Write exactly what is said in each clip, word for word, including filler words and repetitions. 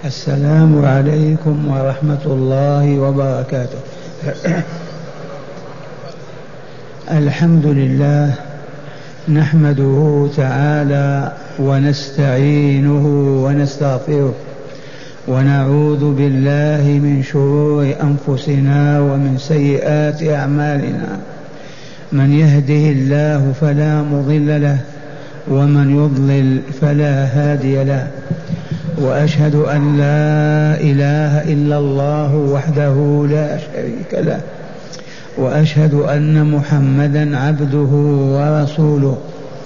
السلام عليكم ورحمة الله وبركاته. الحمد لله نحمده تعالى ونستعينه ونستغفره ونعوذ بالله من شرور أنفسنا ومن سيئات أعمالنا. من يهده الله فلا مضل له ومن يضلل فلا هادي له، وأشهد أن لا إله إلا الله وحده لا شريك له، وأشهد أن محمدا عبده ورسوله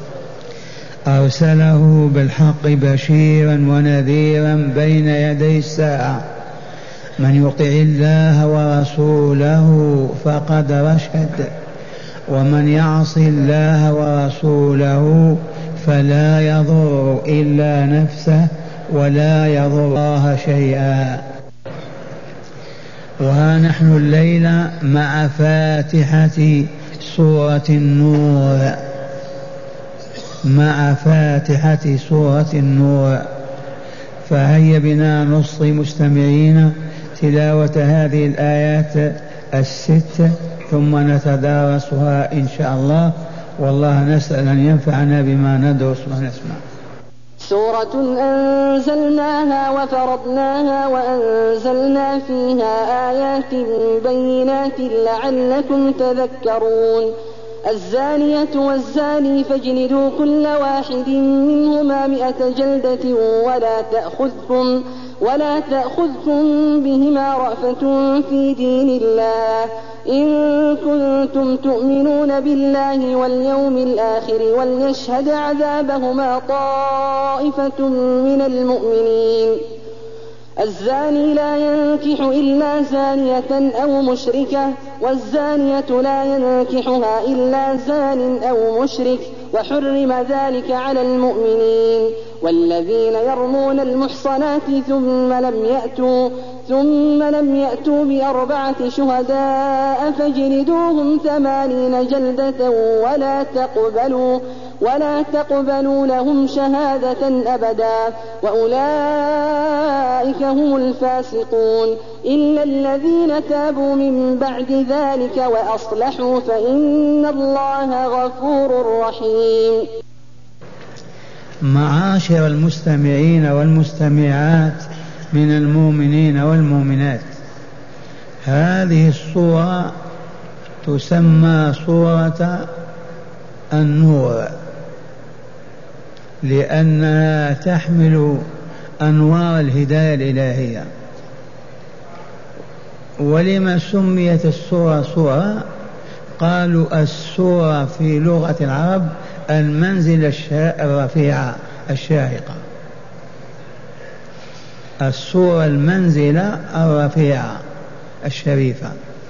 أرسله بالحق بشيرا ونذيرا بين يدي الساعة. من يطع الله ورسوله فقد رشد، ومن يعص الله ورسوله فلا يضر إلا نفسه ولا يضر الله شيئا. وها نحن الليلة مع فاتحة سورة النور مع فاتحة سورة النور فهيا بنا نصغي مستمعين تلاوة هذه الآيات الست ثم نتدارسها إن شاء الله، والله نسأل أن ينفعنا بما ندرس ونسمع. سورة أنزلناها وفرضناها وأنزلنا فيها آيات بينات لعلكم تذكرون. الزانية والزاني فاجلدوا كل واحد منهما مئة جلدة ولا تأخذكم ولا تأخذكم بهما رأفة في دين الله إن كنتم تؤمنون بالله واليوم الآخر وليشهد عذابهما طائفة من المؤمنين. الزاني لا ينكح إلا زانية أو مشركة، والزانية لا ينكحها إلا زان أو مشرك، وحرم ذلك على المؤمنين. والذين يرمون المحصنات ثم لم يأتوا ثم لم يأتوا بأربعة شهداء فاجلدوهم ثمانين جلدة ولا تقبلوا ولا تقبلوا لهم شهادة أبدا، وأولئك هم الفاسقون. إلا الذين تابوا من بعد ذلك وأصلحوا فإن الله غفور رحيم. معاشر المستمعين والمستمعات من المؤمنين والمؤمنات، هذه الصورة تسمى صورة النور لأنها تحمل أنوار الهداية الإلهية. ولما سميت السورة سورة؟ قالوا السورة في لغة العرب المنزل الرفيعة الشاهقة، السورة المنزلة الرفيعة الشريفة.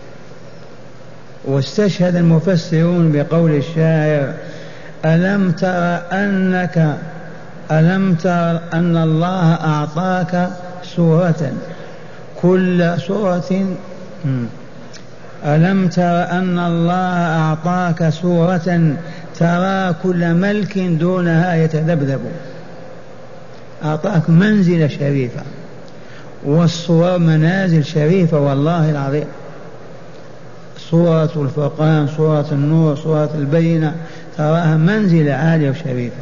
واستشهد المفسرون بقول الشاعر: ألم تر أنك ألم تر أن الله أعطاك سورة كل سورة ألم تر أن الله أعطاك سورة ترى كل ملك دونها يتذبذب. أعطاك منزلة شريفة، والصور منازل شريفة والله العظيم. سورة الفرقان، سورة النور، سورة البينة تراها منزلة عالية وشريفة.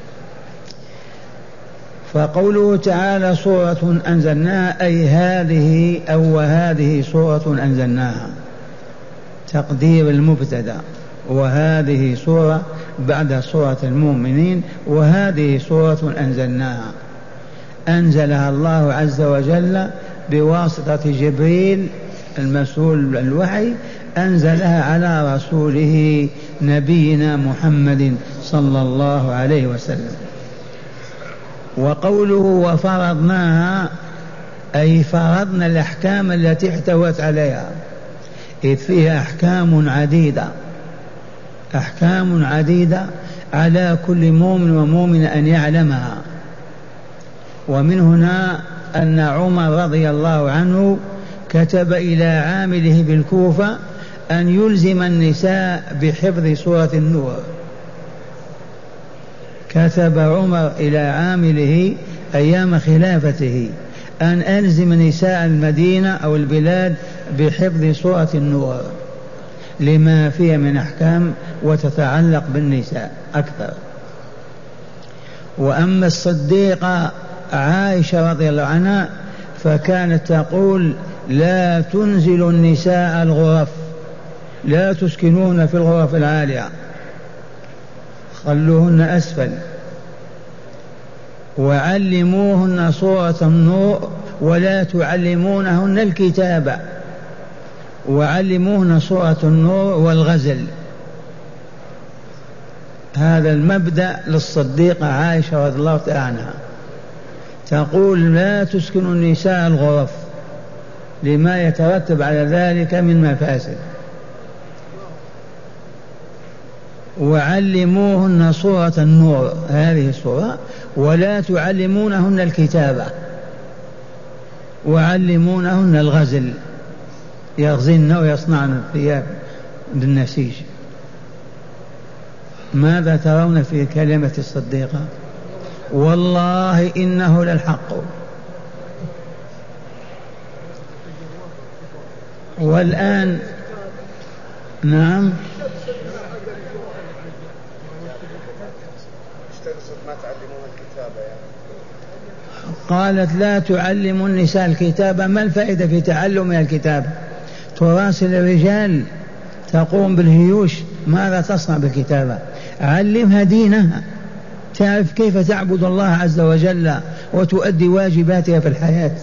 فقوله تعالى سورة أنزلناها أي هذه أو هذه سورة أنزلناها، تقدير المبتدأ، وهذه سورة بعد سورة المؤمنين، وهذه سورة أنزلناها أنزلها الله عز وجل بواسطة جبريل المسؤول الوحي، أنزلها على رسوله نبينا محمد صلى الله عليه وسلم. وقوله وفرضناها أي فرضنا الأحكام التي احتوت عليها، إذ فيها أحكام عديدة أحكام عديدة على كل مؤمن ومؤمن أن يعلمها. ومن هنا أن عمر رضي الله عنه كتب إلى عامله بالكوفة أن يلزم النساء بحفظ سورة النور. كتب عمر إلى عامله أيام خلافته أن ألزم نساء المدينة أو البلاد بحفظ سورة النور لما فيها من أحكام وتتعلق بالنساء أكثر. وأما الصديقة عائشة رضي الله عنها فكانت تقول لا تنزل النساء الغرف، لا تسكنون في الغرف العالية، خلوهن أسفل، وعلموهن سورة النور ولا تعلمونهن الكتابة، وعلموهن سورة النور والغزل. هذا المبدأ للصديقة عائشة رضي الله تعالى عنها، تقول لا تسكن النساء الغرف لما يترتب على ذلك من مفاسد، وعلموهن سورة النور هذه السورة ولا تعلمونهن الكتابة، وعلمونهن الغزل يغزلن ويصنعن الثياب بالنسيج. ماذا ترون في كلمة الصديقة؟ والله إنه للحق. والآن نعم قالت لا تعلم النساء الكتابة. ما الفائدة في تعلم الكتاب؟ تراسل الرجال، تقوم بالهيوش، ماذا تصنع بالكتابة؟ علمها دينها، تعرف كيف تعبد الله عز وجل وتؤدي واجباتها في الحياة.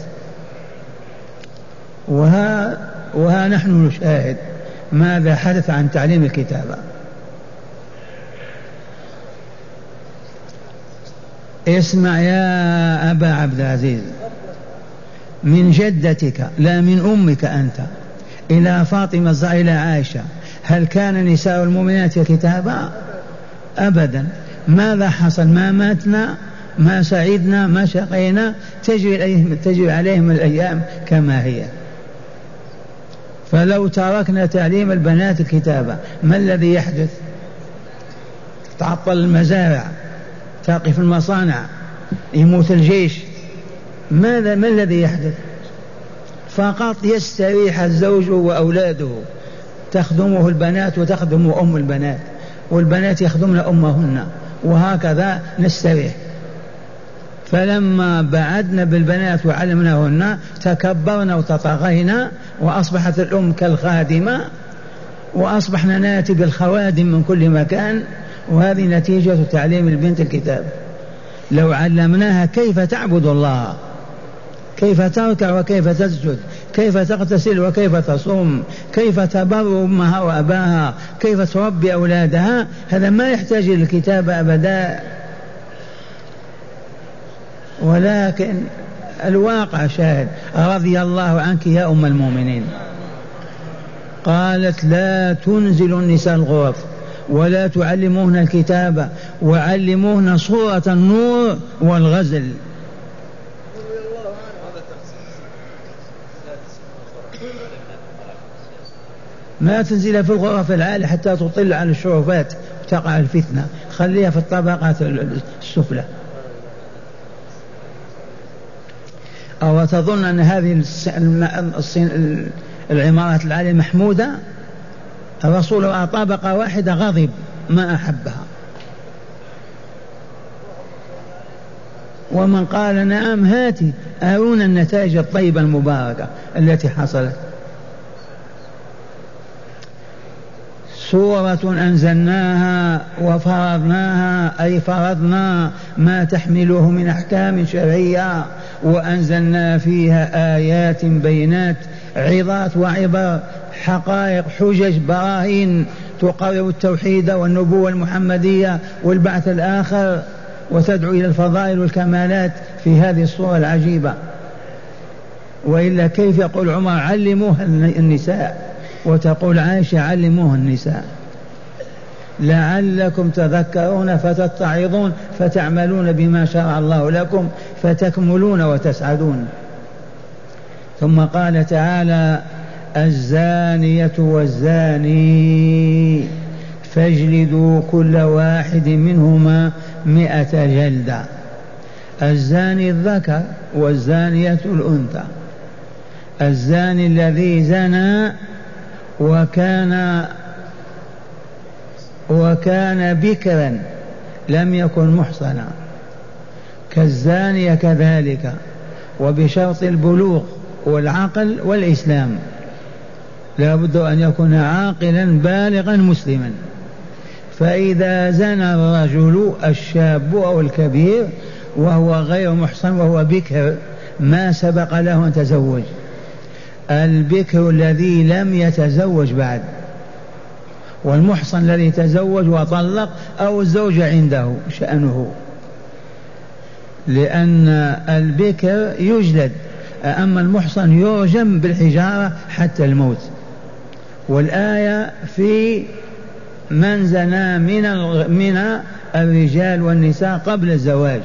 وها, وها نحن نشاهد ماذا حدث عن تعليم الكتابة. اسمع يا أبا عبد العزيز، من جدتك لا من أمك أنت إلى فاطمة إلى عائشة، هل كان نساء المؤمنات كتابا؟ أبدا. ماذا حصل؟ ما ماتنا، ما سعدنا، ما شقينا، تجري, تجري عليهم الأيام كما هي. فلو تركنا تعليم البنات الكتابة ما الذي يحدث؟ تعطل المزارع، تقف المصانع، يموت الجيش. ماذا ما الذي يحدث؟ فقط يستريح الزوج وأولاده، تخدمه البنات وتخدم أم البنات، والبنات يخدمن أمهن، وهكذا نستريح. فلما بعدنا بالبنات وعلمناهن تكبرنا وتطغينا، وأصبحت الأم كالخادمة، وأصبحنا ناتي بالخوادم من كل مكان. وهذه نتيجة تعليم البنت الكتاب. لو علمناها كيف تعبد الله، كيف تركع وكيف تسجد، كيف تغتسل وكيف تصوم، كيف تبر أمها وأباها، كيف تربي أولادها، هذا ما يحتاج للكتاب أبدا. ولكن الواقع شاهد. رضي الله عنك يا أم المؤمنين. قالت لا تنزل النساء الغرف ولا تعلموهن الكتابة وعلموهن سورة النور والغزل. ما تنزل في الغرف العالية حتى تطل على الشرفات وتقع الفتنة، خليها في الطبقات السفلى. أو تظن أن هذه العمارات العالية محمودة؟ الرسول رأى طبقة واحدة غضب ما أحبها. ومن قال نعم هاتي أرونا النتائج الطيبة المباركة التي حصلت. سورة أنزلناها وفرضناها، أي فرضنا ما تحمله من أحكام شرعية، وأنزلنا فيها آيات بينات، عظات وعبر، حقائق، حجج، براهين تقرر التوحيد والنبوة المحمدية والبعث الآخر، وتدعو إلى الفضائل والكمالات في هذه الصورة العجيبة. وإلا كيف يقول عمر علموها النساء، وتقول عائشة علموها النساء؟ لعلكم تذكرون فتتعظون فتعملون بما شرع الله لكم فتكملون وتسعدون. ثم قال تعالى الزانية والزاني فاجلدوا كل واحد منهما مئة جلدة. الزاني الذكر والزانية الأنثى. الزاني الذي زنى وكان وكان بكرا لم يكن محصنا، كالزانية كذلك، وبشرط البلوغ والعقل والإسلام، لا بد أن يكون عاقلا بالغا مسلما. فإذا زنى الرجل الشاب أو الكبير وهو غير محصن وهو بكر ما سبق له أن تزوج، البكر الذي لم يتزوج بعد، والمحصن الذي تزوج وطلق أو الزوجة عنده شأنه، لأن البكر يجلد، أما المحصن يرجم بالحجارة حتى الموت. والآية في من زنى من من الرجال والنساء قبل الزواج.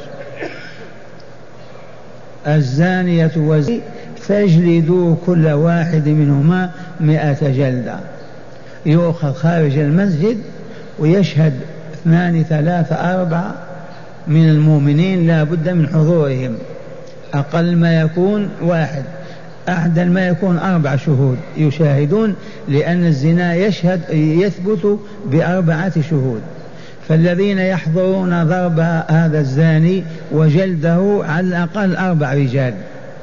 الزانية والزاني فاجلدوا كل واحد منهما مئة جلدة. يؤخذ خارج المسجد ويشهد اثنان ثلاثة أربعة من المؤمنين لا بد من حضورهم، أقل ما يكون واحد، أعدل ما يكون أربع شهود يشاهدون، لأن الزنا يشهد يثبت بأربعة شهود. فالذين يحضرون ضرب هذا الزاني وجلده على الأقل أربع رجال.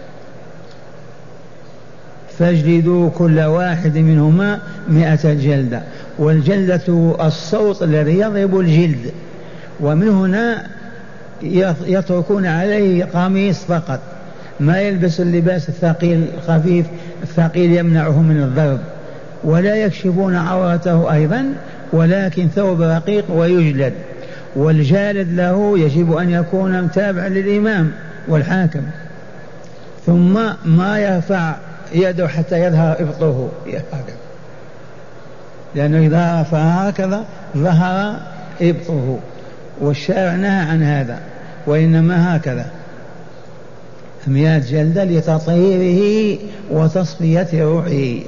فاجلدوا كل واحد منهما مئة جلدة. والجلدة الصوت الذي يضرب الجلد، ومن هنا يتركون عليه قميص فقط، ما يلبس اللباس الثقيل الخفيف الثقيل يمنعه من الضرب، ولا يكشفون عورته أيضا، ولكن ثوب رقيق ويجلد. والجالد له يجب أن يكون متابعا للإمام والحاكم، ثم ما يرفع يده حتى يظهر إبطه هكذا، لأنه إذا رفع هكذا ظهر إبطه، والشارع نهى عن هذا، وإنما هكذا مئة جلدة لتطهيره وتصفية روحه،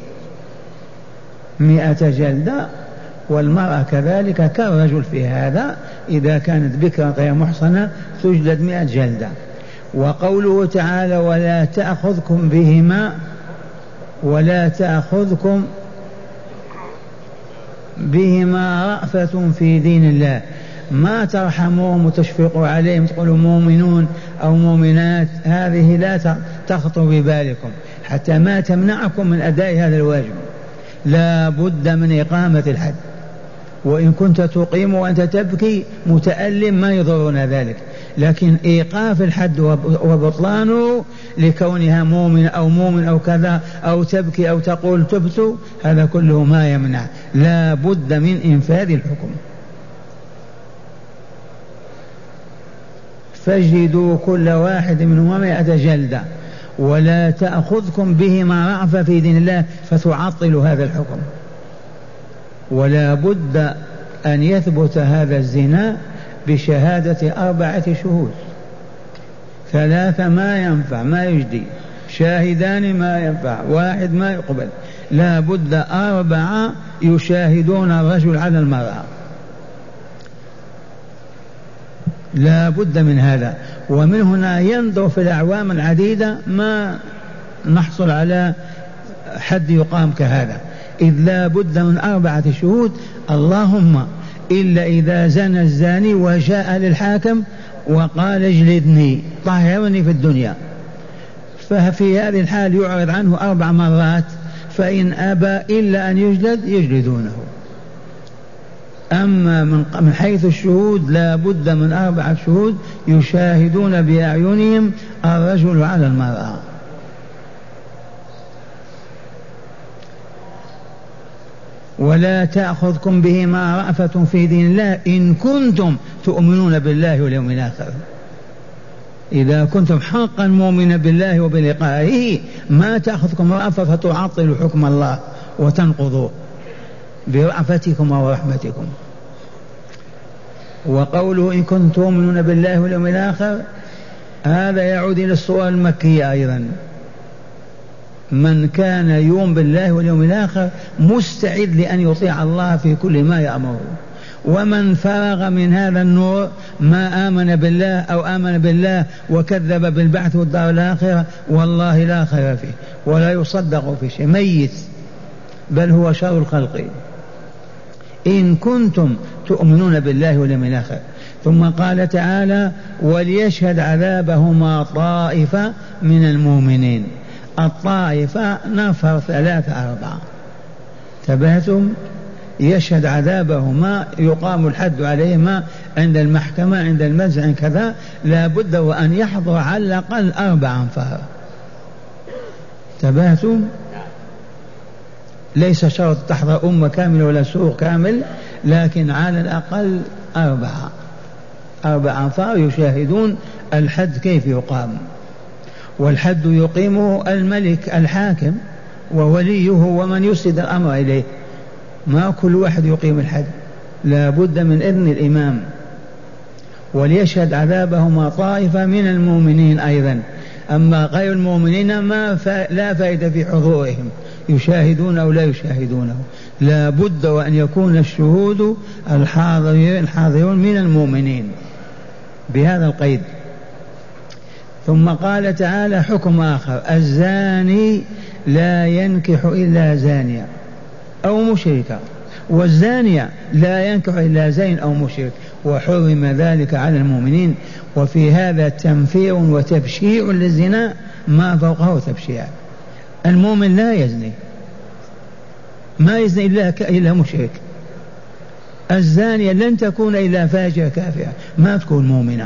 مئة جلدة. والمرأة كذلك كالرجل في هذا، إذا كانت بكرا غير محصنة تجلد مئة جلدة. وقوله تعالى ولا تأخذكم بهما ولا تأخذكم بهما رأفة في دين الله، ما ترحموهم وتشفقوا عليهم تقولوا مؤمنون أو مؤمنات، هذه لا تخطر ببالكم حتى ما تمنعكم من أداء هذا الواجب. لا بد من إقامة الحد، وإن كنت تقيم وأنت تبكي متألم ما يضرنا ذلك، لكن إيقاف الحد وبطلانه لكونها مؤمن أو مؤمن أو كذا أو تبكي أو تقول تبت، هذا كله ما يمنع، لا بد من إنفاذ الحكم. فاجلدوا كل واحد منهما مئة جلدة ولا تأخذكم بهما رأفة في دين الله فتعطلوا هذا الحكم. ولا بد أن يثبت هذا الزنا بشهادة أربعة شهود، ثلاثة ما ينفع ما يجدي، شاهدان ما ينفع، واحد ما يقبل، لا بد أربعة يشاهدون الرجل على المرأة، لا بد من هذا. ومن هنا ينظر في الأعوام العديدة ما نحصل على حد يقام كهذا، إذ لا بد من أربعة شهود، اللهم إلا إذا زنى الزاني وجاء للحاكم وقال اجلدني طهرني في الدنيا، ففي هذه الحال يعرض عنه أربع مرات، فإن أبى إلا أن يجلد يجلدونه. أما من حيث الشهود لا بد من أربعة شهود يشاهدون بأعينهم الرجل على المرأة. ولا تأخذكم بهما رأفة في دين الله إن كنتم تؤمنون بالله واليوم الآخر. إذا كنتم حقا مؤمنين بالله وبلقائه ما تأخذكم رأفة فتعطلوا حكم الله وتنقضوه برأفتكم ورحمتكم. وقوله إن كنتم تؤمنون بالله واليوم الآخر هذا يعود إلى السورة المكية أيضا، من كان يؤمن بالله واليوم الآخر مستعد لأن يطيع الله في كل ما يأمره، ومن فرغ من هذا النور ما آمن بالله أو آمن بالله وكذب بالبعث والدار الآخرة والله لا خير فيه ولا يصدق في شيء، ميت، بل هو شر الخلق. إن كنتم تؤمنون بالله واليوم الآخر. ثم قال تعالى وليشهد عذابهما طائفة من المؤمنين. الطائفة نفر ثلاثة أربعة، تبهتم، يشهد عذابهما يقام الحد عليهما عند المحكمة عند المزع كذا، لا بد وأن يحضر على الأقل أربع أنفار. تبهتم، ليس شرط تحضر أمة كاملة ولا سوق كامل، لكن على الأقل أربعة أربع أنفار يشاهدون الحد كيف يقام. والحد يقيمه الملك الحاكم ووليه ومن يسد الأمر إليه، ما كل واحد يقيم الحد، لا بد من إذن الإمام. وليشهد عذابهما طائفة من المؤمنين أيضا. أما غير المؤمنين ما فا لا فائدة في حضورهم، يشاهدون أو لا يشاهدونه، لا بد وأن يكون الشهود الحاضرون من المؤمنين بهذا القيد. ثم قال تعالى حكم آخر: الزاني لا ينكح إلا زانية أو مشركة، والزانية لا ينكح إلا زين أو مشرك، وحرم ذلك على المؤمنين. وفي هذا تنفير وتبشيع للزنا ما فوقه تبشيع. المؤمن لا يزني، ما يزني إلا, إلا مشرك. الزانية لن تكون إلا فاجرة كافرة، ما تكون مؤمنة.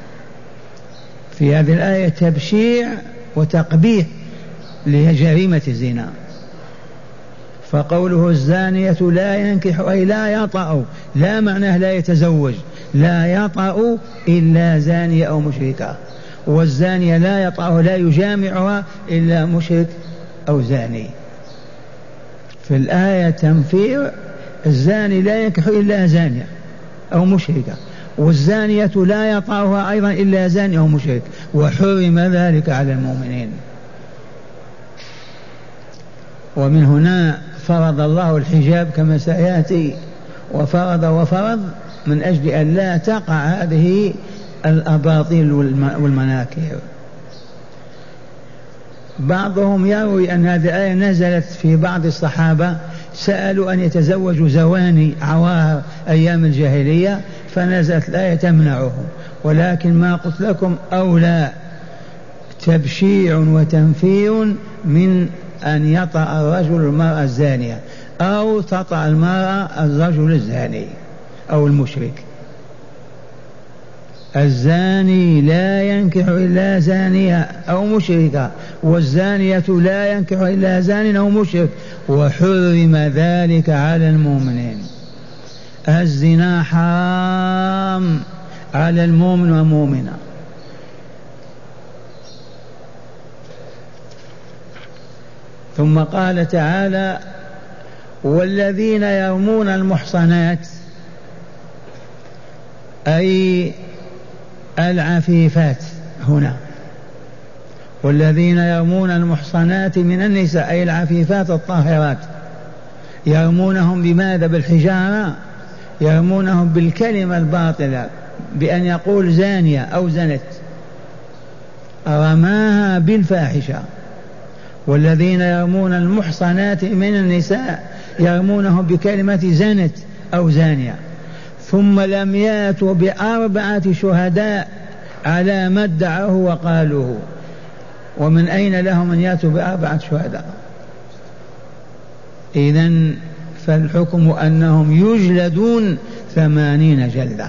في هذه الآية تبشيع وتقبيح لجريمة الزنا. فقوله الزانية لا ينكح أي لا يطأ، لا معناه لا يتزوج، لا يطأ إلا زانية أو مشركة، والزانية لا يطأ لا يجامعها إلا مشرك أو زاني. في الآية تنفير: الزاني لا ينكح إلا زانية أو مشركة، والزانية لا يطأها أيضا إلا زاني أو مشرك، وحرم ذلك على المؤمنين. ومن هنا فرض الله الحجاب كما سيأتي، وفرض وفرض من أجل أن لا تقع هذه الأباطيل والمناكير. بعضهم يروي أن هذه الآية نزلت في بعض الصحابة سألوا أن يتزوجوا زواني عواهر أيام الجاهلية، فنزلت الآية تمنعهم. ولكن ما قلت لكم أولى تبشيع وتنفير من أن يطأ الرجل المرأة الزانية أو تطأ المرأة الرجل الزاني أو المشرك. الزاني لا ينكح إلا زانية أو مشركة، والزانية لا ينكح إلا زان أو مشرك، وحرم ذلك على المؤمنين. الزنا حرام على المؤمن والمؤمنة. ثم قال تعالى: والذين يرمون المحصنات أي العفيفات هنا، والذين يرمون المحصنات من النساء أي العفيفات الطاهرات، يرمونهم بماذا؟ بالحجارة، يرمونهم بالكلمة الباطلة بأن يقول زانية أو زنت، رماها بالفاحشة. والذين يرمون المحصنات من النساء يرمونهم بكلمة زنت أو زانية، ثم لم ياتوا بأربعة شهداء على ما ادعوه وقالوه. ومن أين لهم أن ياتوا بأربعة شهداء؟ إذن فالحكم أنهم يجلدون ثمانين جلدة.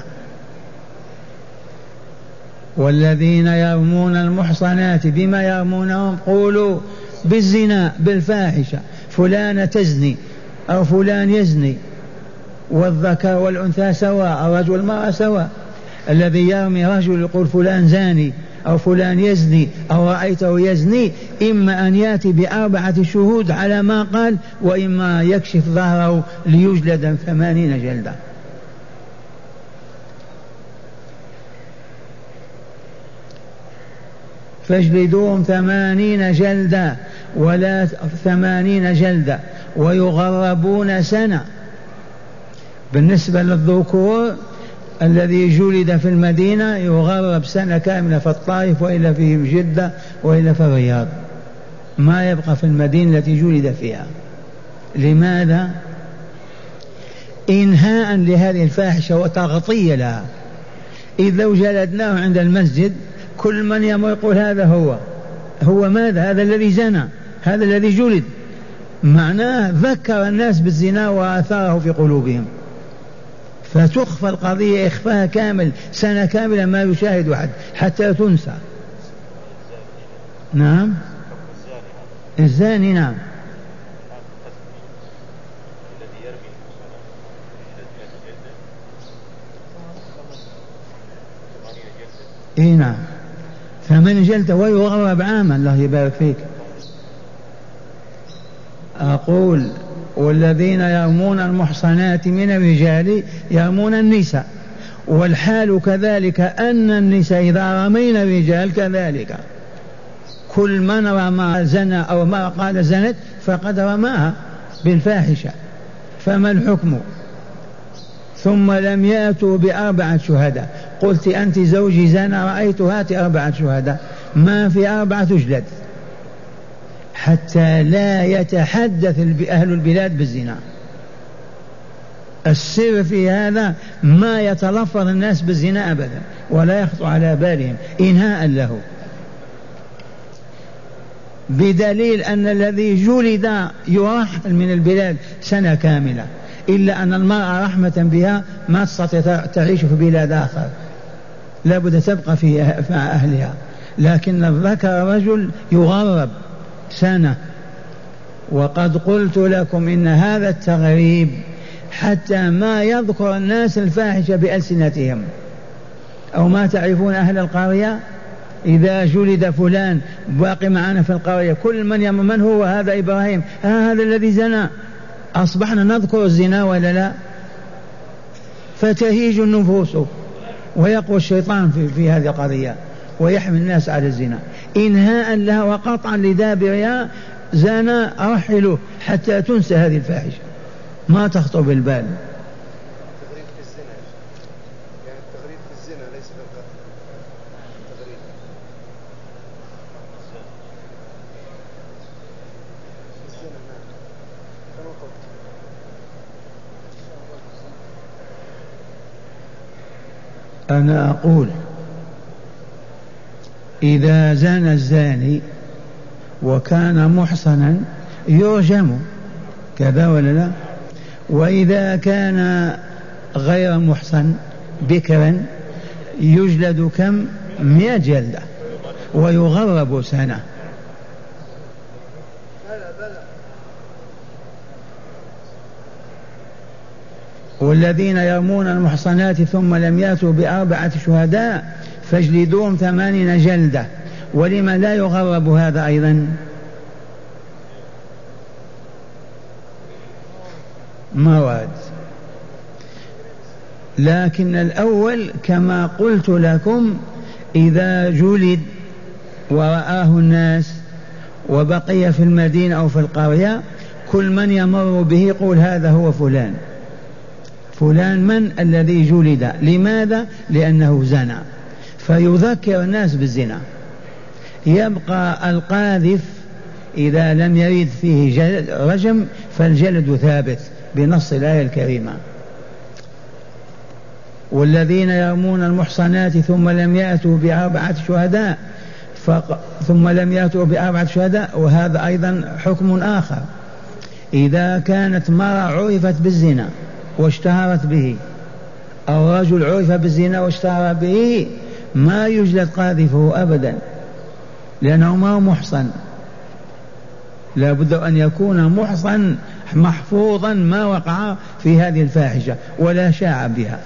والذين يرمون المحصنات بما يرمونهم؟ قولوا بالزنا بالفاحشة، فلانة تزني أو فلان يزني، والذكر والأنثى سواء، الرجل والمرأة سواء. الذي يرمي رجل يقول فلان زاني أو فلان يزني أو رأيته يزني، إما أن يأتي بأربعة شهود على ما قال، وإما يكشف ظهره ليجلد ثمانين جلدة. فاجلدوهم ثمانين جلدة ولا ثمانين جلدة ويغربون سنة بالنسبة للذكور الذي جلد في المدينة يغرب سنة كاملة في الطائف وإلا في جدة وإلا في الرياض، ما يبقى في المدينة التي جلد فيها. لماذا؟ إنهاء لهذه الفاحشة وتغطية لها. إذ لو جلدناه عند المسجد كل من يمر يقول هذا هو هو ماذا؟ هذا الذي زنى، هذا الذي جلد. معناه ذكر الناس بالزنا وآثاره في قلوبهم، فتخفى القضية إخفاء كامل سنة كاملة ما يشاهد أحد حتى تنسى. نعم الزاني نعم اي نعم ثمن جلدة ويغرب عاما. الله يبارك فيك. أقول والذين يرمون المحصنات من الرجال يرمون النساء، والحال كذلك أن النساء إذا رمين الرجال كذلك، كل من رمى زنى أو ما قال زنت فقد رماها بالفاحشة، فما الحكم؟ ثم لم يأتوا بأربعة شهداء. قلت أنت زوجي زنى رأيت هاتي أربعة شهداء، ما في أربعة تجلد حتى لا يتحدث أهل البلاد بالزنا. السر في هذا ما يتلفظ الناس بالزنا أبدا ولا يخطر على بالهم إنهاء له، بدليل أن الذي جلد يرحل من البلاد سنة كاملة، إلا أن المرأة رحمة بها ما تستطيع تعيش في بلاد آخر، لا بد تبقى في مع أهلها. لكن الذكر رجل يغرب سنة. وقد قلت لكم إن هذا التغريب حتى ما يذكر الناس الفاحشة بألسنتهم. أو ما تعرفون أهل القرية إذا جلد فلان باقي معنا في القرية كل من يم من هو هذا إبراهيم ها هذا الذي زنى، أصبحنا نذكر الزنا ولا لا؟ فتهيج النفوس ويقوى الشيطان في, في هذه القضية ويحمل الناس على الزنا إنهاء لها وقطعا لدابرها. زنى أرحله حتى تنسى هذه الفاحشة ما تخطر بالبال. التغريب في الزنا يعني التغريب في الزنا ليس التغريب في الزنا. نعم كما قلت. أنا أقول إذا زنى الزاني وكان محصنا يرجم كذا ولا لا؟ وإذا كان غير محصن بكرا يجلد كم؟ مئة جلدة ويغرب سنة. والذين يرمون المحصنات ثم لم يأتوا بأربعة شهداء فاجلدوهم ثمانين جلدة. ولما لا يغرب هذا أيضا؟ مواد. لكن الأول كما قلت لكم إذا جلد ورآه الناس وبقي في المدينة أو في القرية كل من يمر به يقول هذا هو فلان. فلان من الذي جلد؟ لماذا؟ لأنه زنى، فيذكر الناس بالزنا. يبقى القاذف إذا لم يرد فيه جلد رجم فالجلد ثابت بنص الآية الكريمة. والذين يرمون المحصنات ثم لم يأتوا بأربعة شهداء فق... ثم لم يأتوا بأربعة شهداء. وهذا أيضا حكم آخر. إذا كانت مرأة عرفت بالزنا واشتهرت به أو رجل عرف بالزنا واشتهر به ما يجلد قاذفه أبدا لأنه ما هو محصن. لا بد أن يكون محصن محفوظا ما وقع في هذه الفاحشة ولا شاع بها.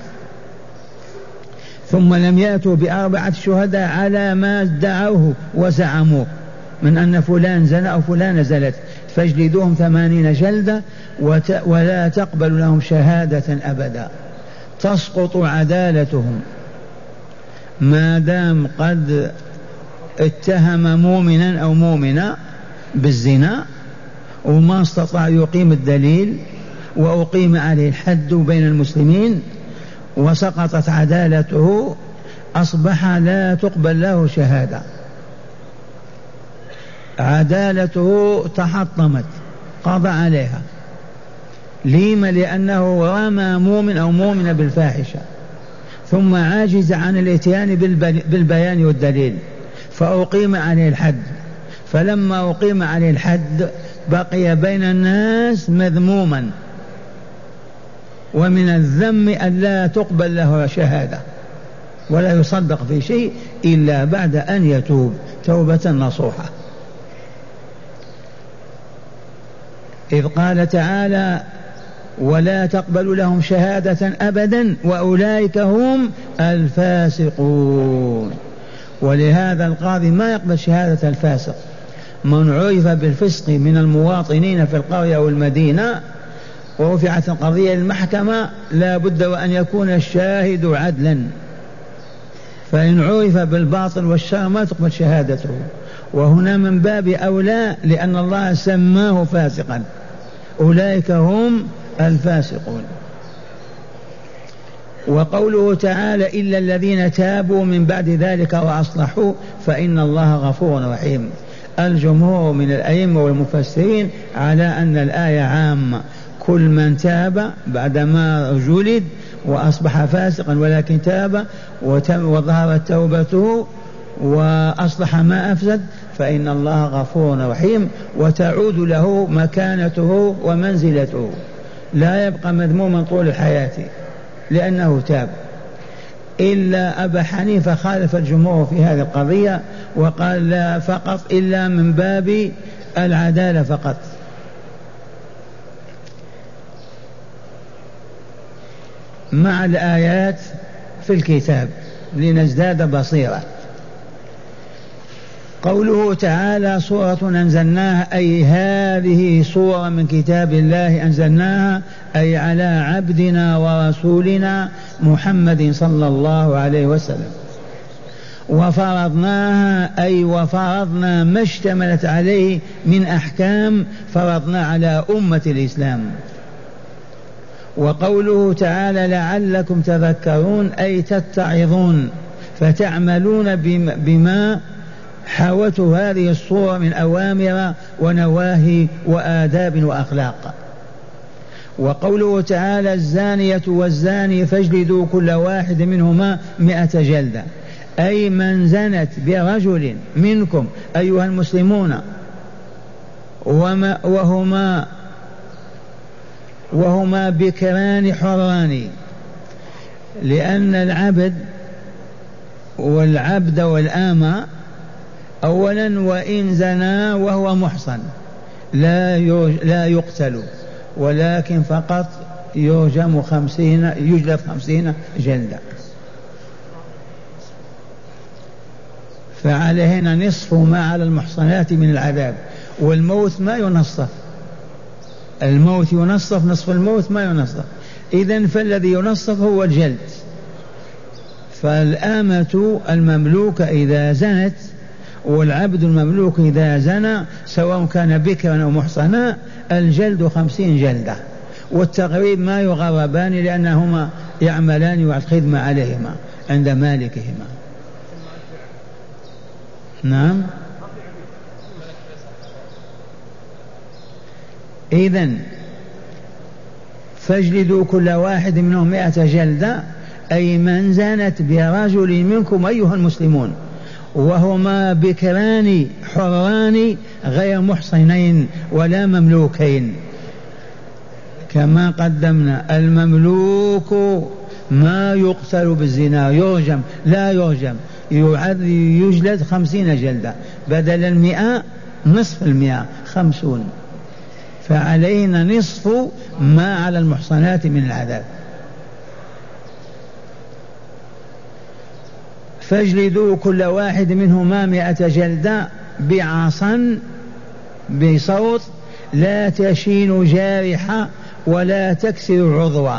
ثم لم يأتوا بأربعة شهداء على ما ادعوه وزعموه من أن فلان زنى أو فلان زلت فاجلدوهم ثمانين جلدة ولا تقبل لهم شهادة أبدا. تسقط عدالتهم ما دام قد اتهم مؤمنا أو مؤمنة بالزنا وما استطاع يقيم الدليل وأقيم عليه الحد بين المسلمين وسقطت عدالته أصبح لا تقبل له شهادة، عدالته تحطمت، قضى عليها. لما؟ لأنه رمى مؤمن أو مؤمن بالفاحشة ثم عاجز عن الاتيان بالبيان والدليل، فأقيم عليه الحد. فلما أقيم عليه الحد بقي بين الناس مذموما، ومن الذم أن لا تقبل له شهادة ولا يصدق في شيء إلا بعد أن يتوب توبة نصوحة. إذ قال تعالى: ولا تقبل لهم شهادة أبدا وأولئك هم الفاسقون. ولهذا القاضي ما يقبل شهادة الفاسق. من عرف بالفسق من المواطنين في القرية والمدينة ورفعت القضية للمحكمة لا بد وأن يكون الشاهد عدلا، فإن عرف بالباطل والشر ما تقبل شهادته. وهنا من باب أولى لأن الله سماه فاسقا، أولئك هم الفاسقون. وقوله تعالى: إلا الذين تابوا من بعد ذلك وأصلحوا فإن الله غفور رحيم. الجمهور من الأئمة والمفسرين على أن الآية عامة، كل من تاب بعدما جلد وأصبح فاسقا ولكن تاب وظهرت توبته وأصلح ما أفسد فإن الله غفور رحيم، وتعود له مكانته ومنزلته، لا يبقى مذموما طول الحياة لأنه تاب. إلا أبا حنيفة خالف الجمهور في هذه القضية وقال لا فقط إلا من باب العدالة فقط. مع الآيات في الكتاب لنزداد بصيرة. قوله تعالى: سورة أنزلناها، أي هذه سورة من كتاب الله أنزلناها، أي على عبدنا ورسولنا محمد صلى الله عليه وسلم. وفرضناها، أي وفرضنا ما اشتملت عليه من أحكام فرضنا على أمة الإسلام. وقوله تعالى: لعلكم تذكرون، أي تتعظون فتعملون بما حوته هذه الصورة من أوامر ونواهي وآداب وأخلاق. وقوله تعالى: الزانية والزاني فاجلدوا كل واحد منهما مئة جلدة، أي من زنت برجل منكم أيها المسلمون وما وهما وهما بكران حران، لأن العبد والعبد والآمة أولا وإن زنا وهو محصن لا لا يقتل، ولكن فقط يرجم خمسين يجلب خمسين جلدة. فعليهن نصف ما على المحصنات من العذاب، والموت ما ينصف، الموت ينصف نصف الموت ما ينصف. إذن فالذي ينصف هو الجلد. فالآمة المملوكة إذا زنت والعبد المملوك إذا زنى سواء كان بكرا أو محصنا الجلد خمسين جلدة، والتغريب ما يغربان لأنهما يعملان والخدمة عليهما عند مالكهما. نعم. إذن فاجلدوا كل واحد منهم مئة جلدة، أي من زنت برجل منكم أيها المسلمون وهما بكران حران غير محصنين ولا مملوكين. كما قدمنا المملوك ما يقتل بالزنا، يرجم لا يرجم، يجلد خمسين جلدة بدل المئة، نصف المئة خمسون، فعلينا نصف ما على المحصنات من العذاب. فاجلدوا كل واحد منهما مئة جلدة بعصا بصوت لا تشين جارحة ولا تكسر عضوا.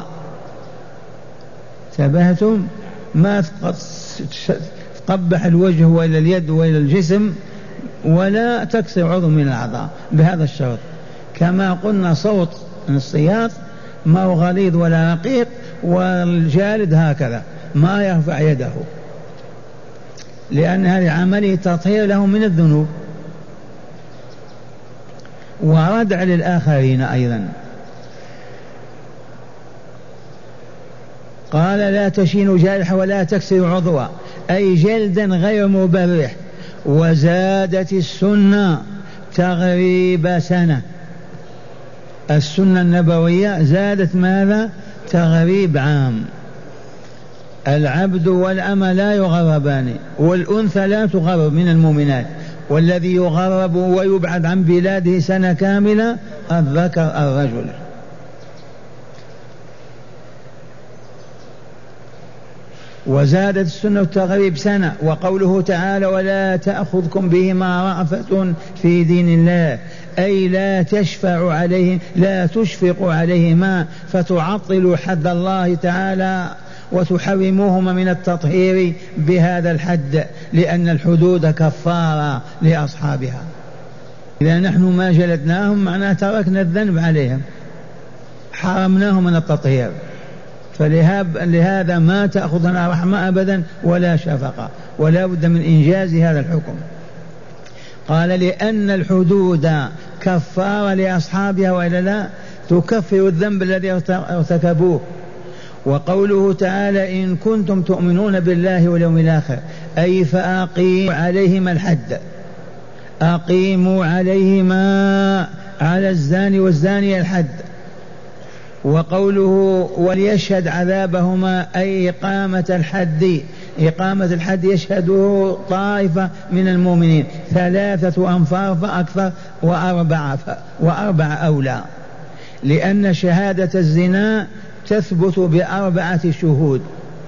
تبهتم؟ ما تقبح الوجه ولا اليد ولا الجسم ولا تكسر عضو من الأعضاء بهذا الشرط. كما قلنا صوت الصياط ما هو غليظ ولا رقيق، والجالد هكذا ما يرفع يده، لأن هذه عملية تطهير له من الذنوب وردع للآخرين أيضا. قال لا تشين جارحة ولا تكسر عضوا، أي جلدا غير مبرح. وزادت السنة تغريب سنة، السنة النبوية زادت ماذا؟ تغريب عام. العبد والأمة لا يغربان، والأنثى لا تغرب من المؤمنات، والذي يغرب ويبعد عن بلاده سنة كاملة الذكر الرجل. وزادت السنة التغريب سنة. وقوله تعالى ولا تأخذكم بهما رأفة في دين الله، أي لا تشفع عليه لا تشفق عليهما فتعطلوا حد الله تعالى وتحرموهما من التطهير بهذا الحد، لأن الحدود كفارة لأصحابها. إذا نحن ما جلدناهم معناه تركنا الذنب عليهم، حرمناهم من التطهير، فلهذا ما تأخذنا رحمة أبدا ولا شفقة، ولا بد من إنجاز هذا الحكم. قال لأن الحدود كفارة لأصحابها، وإلا لا تكفر الذنب الذي ارتكبوه. وقوله تعالى إن كنتم تؤمنون بالله واليوم الآخر، أي فأقيموا عليهما الحد، أقيموا عليهما على الزاني والزانية الحد. وقوله وليشهد عذابهما، أي إقامة الحد، إقامة الحد يشهده طائفة من المؤمنين، ثلاثة أنفار فأكثر وأربعة وأربعة أولى، لأن شهادة الزنا تثبت بأربعة شهود.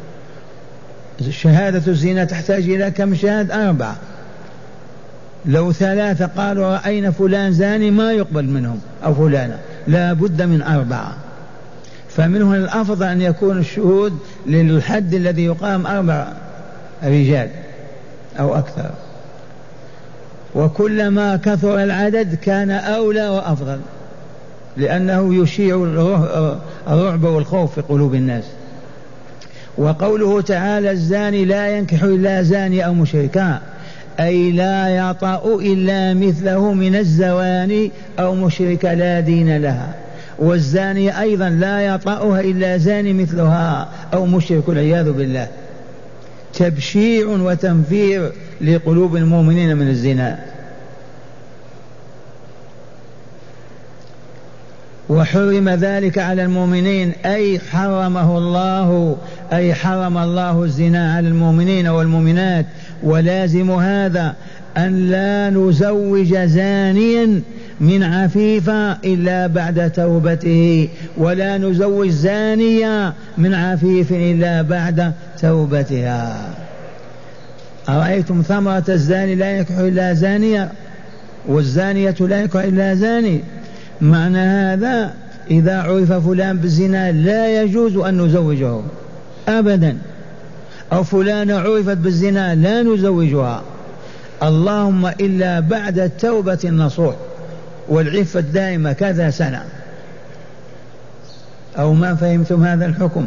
شهادة الزنا تحتاج إلى كم شاهد؟ أربعة. لو ثلاثة قالوا رأينا فلان زاني ما يقبل منهم أو فلانة، لا بد من أربعة. فمن هنا الأفضل أن يكون الشهود للحد الذي يقام أربع رجال أو أكثر، وكلما كثر العدد كان أولى وأفضل، لأنه يشيع الرعب والخوف في قلوب الناس. وقوله تعالى الزاني لا ينكح إلا زاني أو مشركا، أي لا يطأ إلا مثله من الزواني أو مشرك لا دين لها. والزاني أيضا لا يطأها إلا زاني مثلها أو مشرك والعياذ بالله. تبشيع وتنفير لقلوب المؤمنين من الزنا. وحرم ذلك على المؤمنين، أي حرمه الله، أي حرم الله الزنا على المؤمنين والمؤمنات. ولازم هذا أن لا نزوج زانيا من عفيفة إلا بعد توبته، ولا نزوج زانية من عفيف إلا بعد توبتها. أرأيتم ثمرة الزاني لا ينكح إلا زانية، والزانية لا ينكح إلا زاني. معنى هذا إذا عرف فلان بالزنا لا يجوز أن نزوجه أبدا، أو فلانة عرفت بالزنا لا نزوجها، اللهم إلا بعد التوبة النصوح والعفة الدائمة كذا سنة. أو ما فهمتم هذا الحكم؟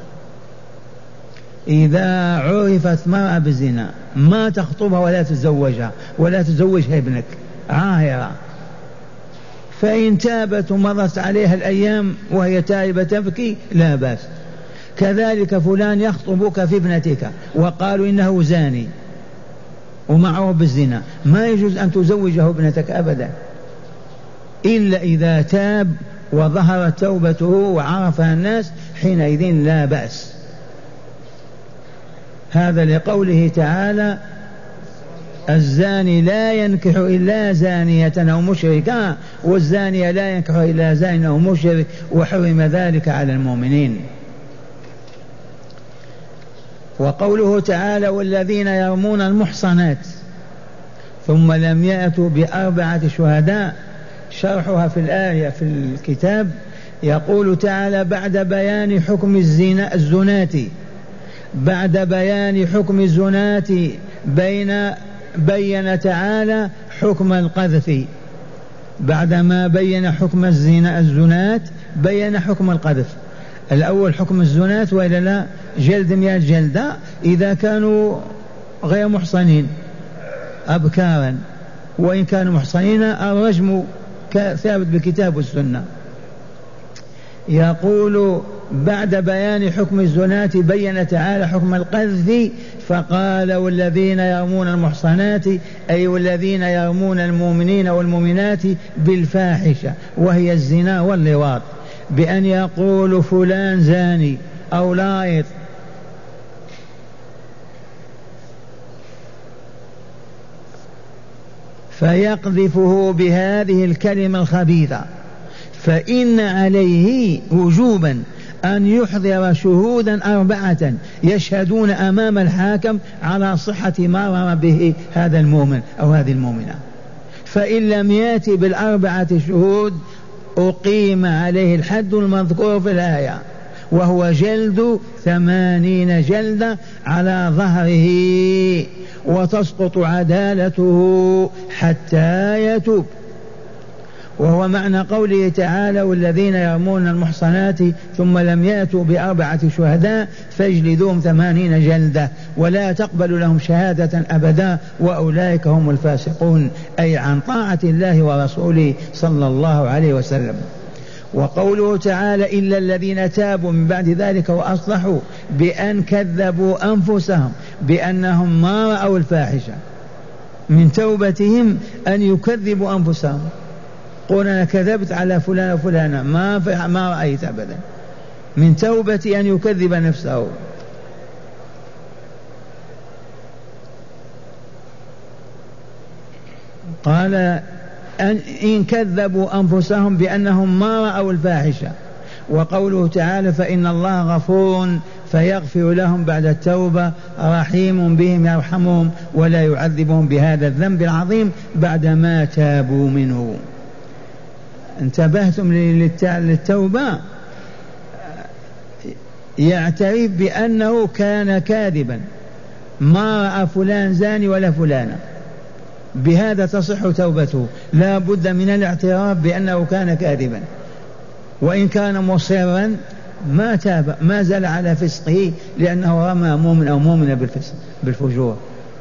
إذا عرفت مرأة بالزنا ما تخطبها ولا تتزوجها ولا تزوجها ابنك عاهرة، فإن تابت ومضت عليها الأيام وهي تائبة تبكي لا بأس. كذلك فلان يخطبك في ابنتك وقالوا إنه زاني ومعه بالزنا، ما يجوز أن تزوجه ابنتك أبدا إلا إذا تاب وظهرت توبته وعرفها الناس، حينئذ لا بأس. هذا لقوله تعالى الزاني لا ينكح إلا زانية أو مشركا، والزانية لا ينكح إلا زاني أو مشرك، وحرم ذلك على المؤمنين. وقوله تعالى والذين يرمون المحصنات ثم لم يأتوا بأربعة شهداء، شرحها في الآية في الكتاب. يقول تعالى بعد بيان حكم الزنا الزنات بعد بيان حكم الزنات بين بين تعالى حكم القذف. بعدما بين حكم الزنا الزنات بين حكم القذف. الأول حكم الزنات وإلا لا؟ جلد مئة جلدة إذا كانوا غير محصنين أبكارا، وإن كانوا محصنين الرجم ثابت بالكتاب والسنة. يقول بعد بيان حكم الزنات بين تعالى حكم القذف فقال والذين يرمون المحصنات أي والذين يرمون المؤمنين والمؤمنات بالفاحشة وهي الزنا واللواط بأن يقول فلان زاني أو لايط فيقذفه بهذه الكلمة الخبيثة، فإن عليه وجوبا أن يحضر شهودا أربعة يشهدون أمام الحاكم على صحة ما رمى به هذا المؤمن أو هذه المؤمنة، فإن لم يأتي بالأربعة شهود أقيم عليه الحد المذكور في الآية وهو جلد ثمانين جلدة على ظهره وتسقط عدالته حتى يتوب. وهو معنى قوله تعالى والذين يرمون المحصنات ثم لم يأتوا بأربعة شهداء فاجلدوهم ثمانين جلدة ولا تقبل لهم شهادة أبدا وأولئك هم الفاسقون، أي عن طاعة الله ورسوله صلى الله عليه وسلم. وقوله تعالى إلا الذين تابوا من بعد ذلك وأصلحوا بأن كذبوا أنفسهم بأنهم ما رأوا الفاحشة، من توبتهم أن يكذبوا أنفسهم، قل أنا كذبت على فلان وفلانة ما ما رأيت أبدا، من توبة أن يكذب نفسه. قال أن إن كذبوا أنفسهم بأنهم ما رأوا الفاحشة. وقوله تعالى فإن الله غفور فيغفر لهم بعد التوبة رحيم بهم يرحمهم ولا يعذبهم بهذا الذنب العظيم بعدما تابوا منه. انتبهتم للتوبة؟ يعترف بأنه كان كاذبا ما رأى فلان زاني ولا فلانة، بهذا تصح توبته، لا بد من الاعتراف بأنه كان كاذبا، وإن كان مصرا ما تاب ما زال على فسقه لأنه رمى مؤمن أو مؤمنة بالفسق بالفجور.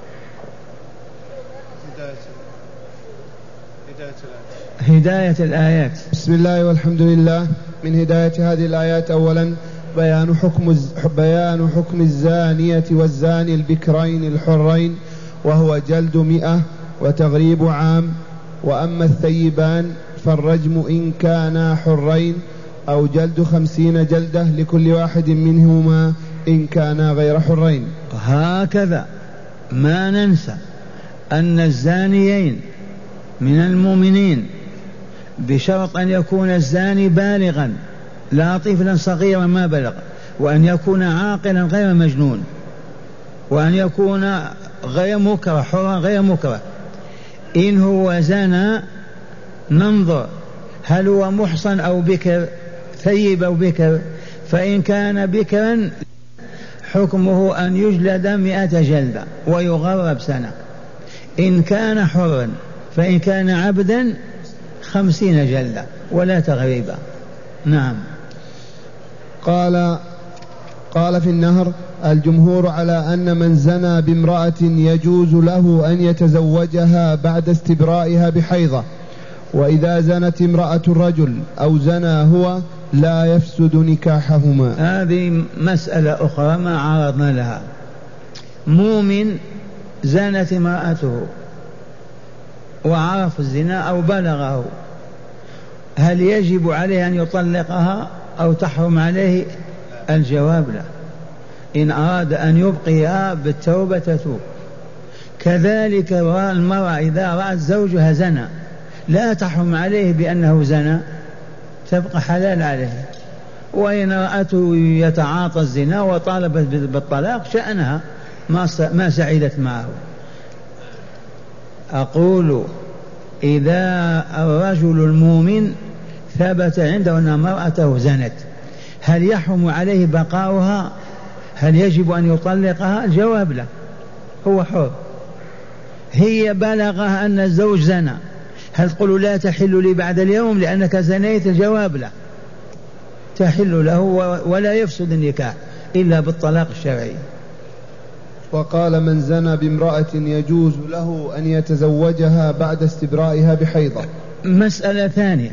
هداية الآيات. بسم الله والحمد لله. من هداية هذه الآيات أولا بيان حكم بيان حكم الزانية والزاني البكرين الحرين وهو جلد مئة وتغريب عام، وأما الثيبان فالرجم إن كانا حرين أو جلد خمسين جلدة لكل واحد منهما إن كانا غير حرين. هكذا ما ننسى أن الزانيين من المؤمنين بشرط أن يكون الزاني بالغا لا طفلا صغيرا ما بلغ، وأن يكون عاقلا غير مجنون، وأن يكون غير مكره حرا غير مكره. إن هو زنى ننظر هل هو محصن أو بكر ثيب أو بكر، فإن كان بكرا حكمه أن يجلد مئة جلدة ويغرب سنة، إن كان حرا فإن كان عبدا خمسين جلدة ولا تغريبا. نعم. قال قال في النهر الجمهور على أن من زنى بامرأة يجوز له أن يتزوجها بعد استبرائها بحيضة، وإذا زنت امرأة الرجل أو زنى هو لا يفسد نكاحهما. هذه مسألة أخرى ما عرضنا لها. مؤمن زنت امرأته وعرف الزنا أو بلغه، هل يجب عليه أن يطلقها أو تحرم عليه؟ الجواب لا، إن أراد أن يبقيها بالتوبة تتوب. كذلك المرأة إذا رأت زوجها زنى لا تحرم عليه بأنه زنى، تبقى حلال عليه، وإن رأته يتعاطى الزنا وطالبت بالطلاق شأنها، ما سعيدت معه. أقول إذا الرجل المؤمن ثبت عنده أن امرأته زنت هل يحرم عليه بقاؤها؟ هل يجب أن يطلقها؟ الجواب لا، هو حر. هي بلغها أن الزوج زنى، هل تقول لا تحل لي بعد اليوم لأنك زنيت؟ الجواب لا. تحل له ولا يفسد النكاح إلا بالطلاق الشرعي. وقال من زنى بامرأة يجوز له أن يتزوجها بعد استبرائها بحيضة. مسألة ثانية،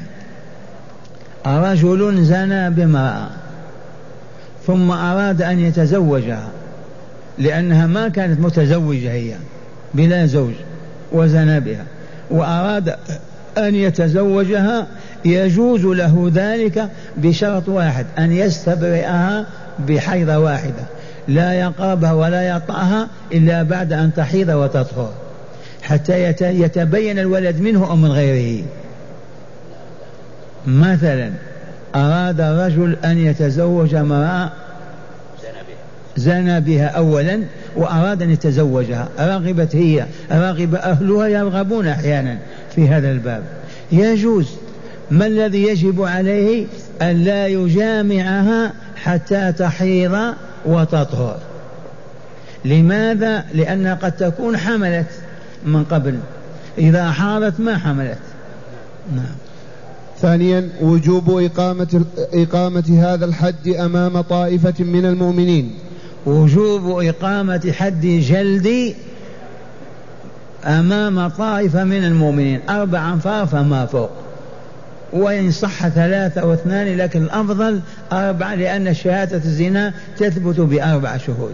رجل زنى بامرأة ثم أراد أن يتزوجها لأنها ما كانت متزوجة، هي بلا زوج وزنى بها، وأراد أن يتزوجها، يجوز له ذلك بشرط واحد، أن يستبرئها بحيضة واحدة، لا يقربها ولا يطأها إلا بعد أن تحيض وتطهر، حتى يتبين الولد منه أو من غيره. مثلا أراد الرجل أن يتزوج امرأة زنى بها أولا وأراد أن يتزوجها، رغبت هي، رغب أهلها، يرغبون أحيانا في هذا الباب، يجوز. ما الذي يجب عليه؟ أن لا يجامعها حتى تحيض وتطهر. لماذا؟ لأن قد تكون حملت من قبل، إذا حاضت ما حملت. نعم. ثانيا وجوب إقامة, إقامة هذا الحد أمام طائفة من المؤمنين. وجوب إقامة حد جلد أمام طائفة من المؤمنين، أربع أنفار فما فوق، وإن صح ثلاثة واثنان لكن الأفضل أربعة، لأن شهادة الزنا تثبت بأربع شهود.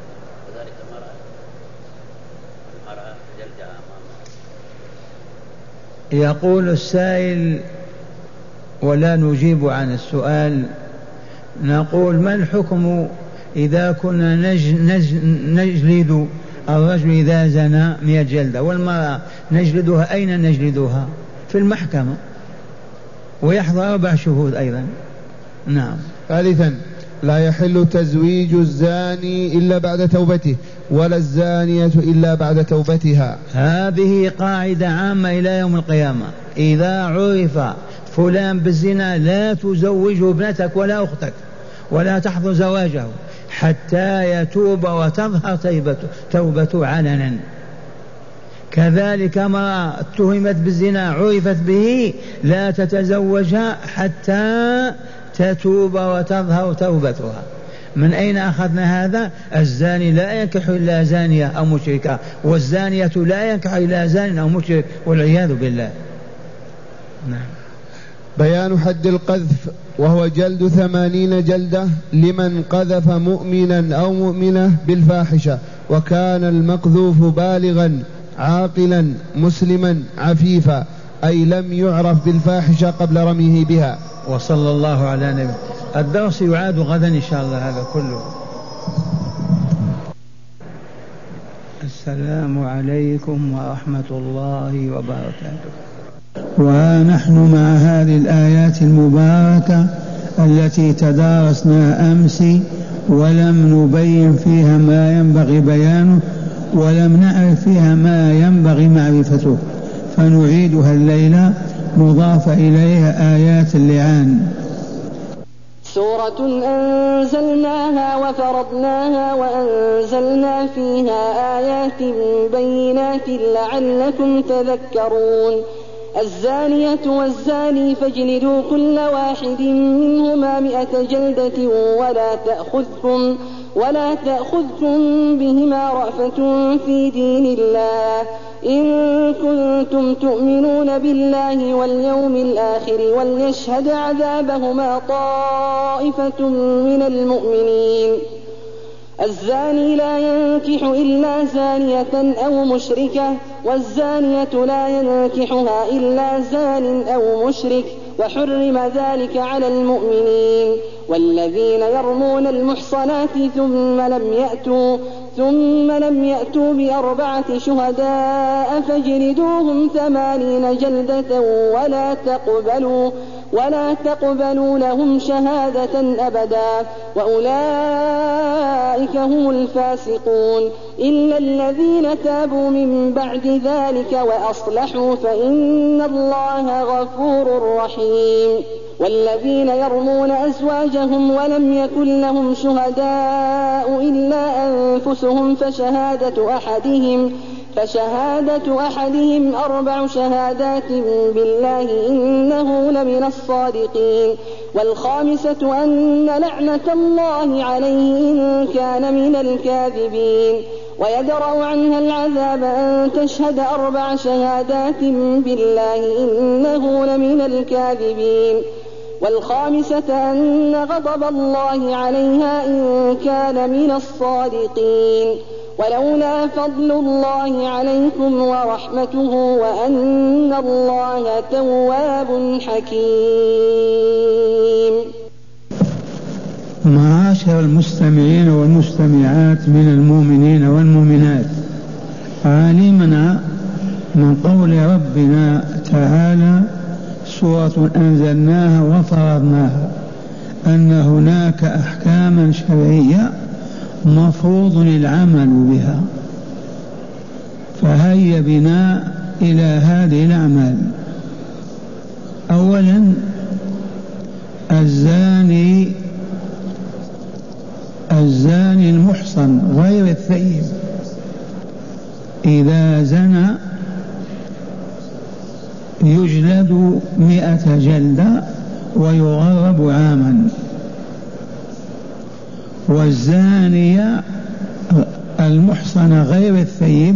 يقول السائل ولا نجيب عن السؤال، نقول ما الحكم إذا كنا نج نج نجلد الرجل إذا زنى مئة جلدة، والمرأة نجلدها أين نجلدها؟ في المحكمة، ويحضر أربع شهود أيضا. نعم. ثالثا لا يحل تزويج الزاني إلا بعد توبته، ولا الزانية إلا بعد توبتها. هذه قاعدة عامة إلى يوم القيامة، إذا عرف فلان بالزنا لا تزوج ابنتك ولا أختك ولا تحضر زواجه حتى يتوب وتظهر توبته, توبته علنا. كذلك امرأة اتهمت بالزنا عرفت به لا تتزوجها حتى تتوب وتظهر توبتها. من أين أخذنا هذا؟ الزاني لا ينكح إلا زانية أو مشركة، والزانية لا ينكح إلا زان أو مشرك، والعياذ بالله. نعم. بيان حد القذف، وهو جلد ثمانين جلدة لمن قذف مؤمنا أو مؤمنة بالفاحشة، وكان المقذوف بالغا عاقلا مسلما عفيفا، أي لم يعرف بالفاحشة قبل رميه بها. وصلى الله على نبي. الدرس يعاد غدا إن شاء الله هذا كله. السلام عليكم ورحمة الله وبركاته. ونحن مع هذه الآيات المباركة التي تدارسناها أمس ولم نبين فيها ما ينبغي بيانه ولم نعرف فيها ما ينبغي معرفته، فنعيدها الليلة مضاف إليها آيات اللعان. سورة أنزلناها وفرضناها وأنزلنا فيها آيات بينات لعلكم تذكرون. الزانية والزاني فاجلدوا كل واحد منهما مئة جلدة ولا تأخذكم ولا تأخذكم بهما رأفة في دين الله إن كنتم تؤمنون بالله واليوم الآخر وليشهد عذابهما طائفة من المؤمنين. الزاني لا ينكح إلا زانية أو مشركة، والزانية لا ينكحها إلا زان أو مشرك، وحرم ذلك على المؤمنين. والذين يرمون المحصنات ثم لم يأتوا ثم لم يأتوا بأربعة شهداء فاجلدوهم ثمانين جلدة ولا تقبلوا ولا تقبلوا لهم شهادة أبدا، وأولئك هم الفاسقون. إلا الذين تابوا من بعد ذلك وأصلحوا فإن الله غفور رحيم. والذين يرمون أزواجهم ولم يكن لهم شهداء إلا أنفسهم فشهادة أحدهم فشهادة أحدهم أربع شهادات بالله إنه لمن الصادقين. والخامسة أن لعنة الله عليه إن كان من الكاذبين ويدرأ عنها العذاب أن تشهد أربع شهادات بالله إنه لمن الكاذبين والخامسة أن غضب الله عليها إن كان من الصادقين ولولا فضل الله عليكم ورحمته وأن الله تواب حكيم. معاشر المستمعين والمستمعات من المؤمنين والمؤمنات، علمنا من قول ربنا تعالى سورة أنزلناها وفرضناها أن هناك أحكاما شرعية مفروض العمل بها، فهيا بنا إلى هذه الأعمال. أولا، الزاني الزاني المحصن غير الثيب إذا زنى يجلد مئة جلدة ويغرب عاما، والزانية المحصنة غير الثيب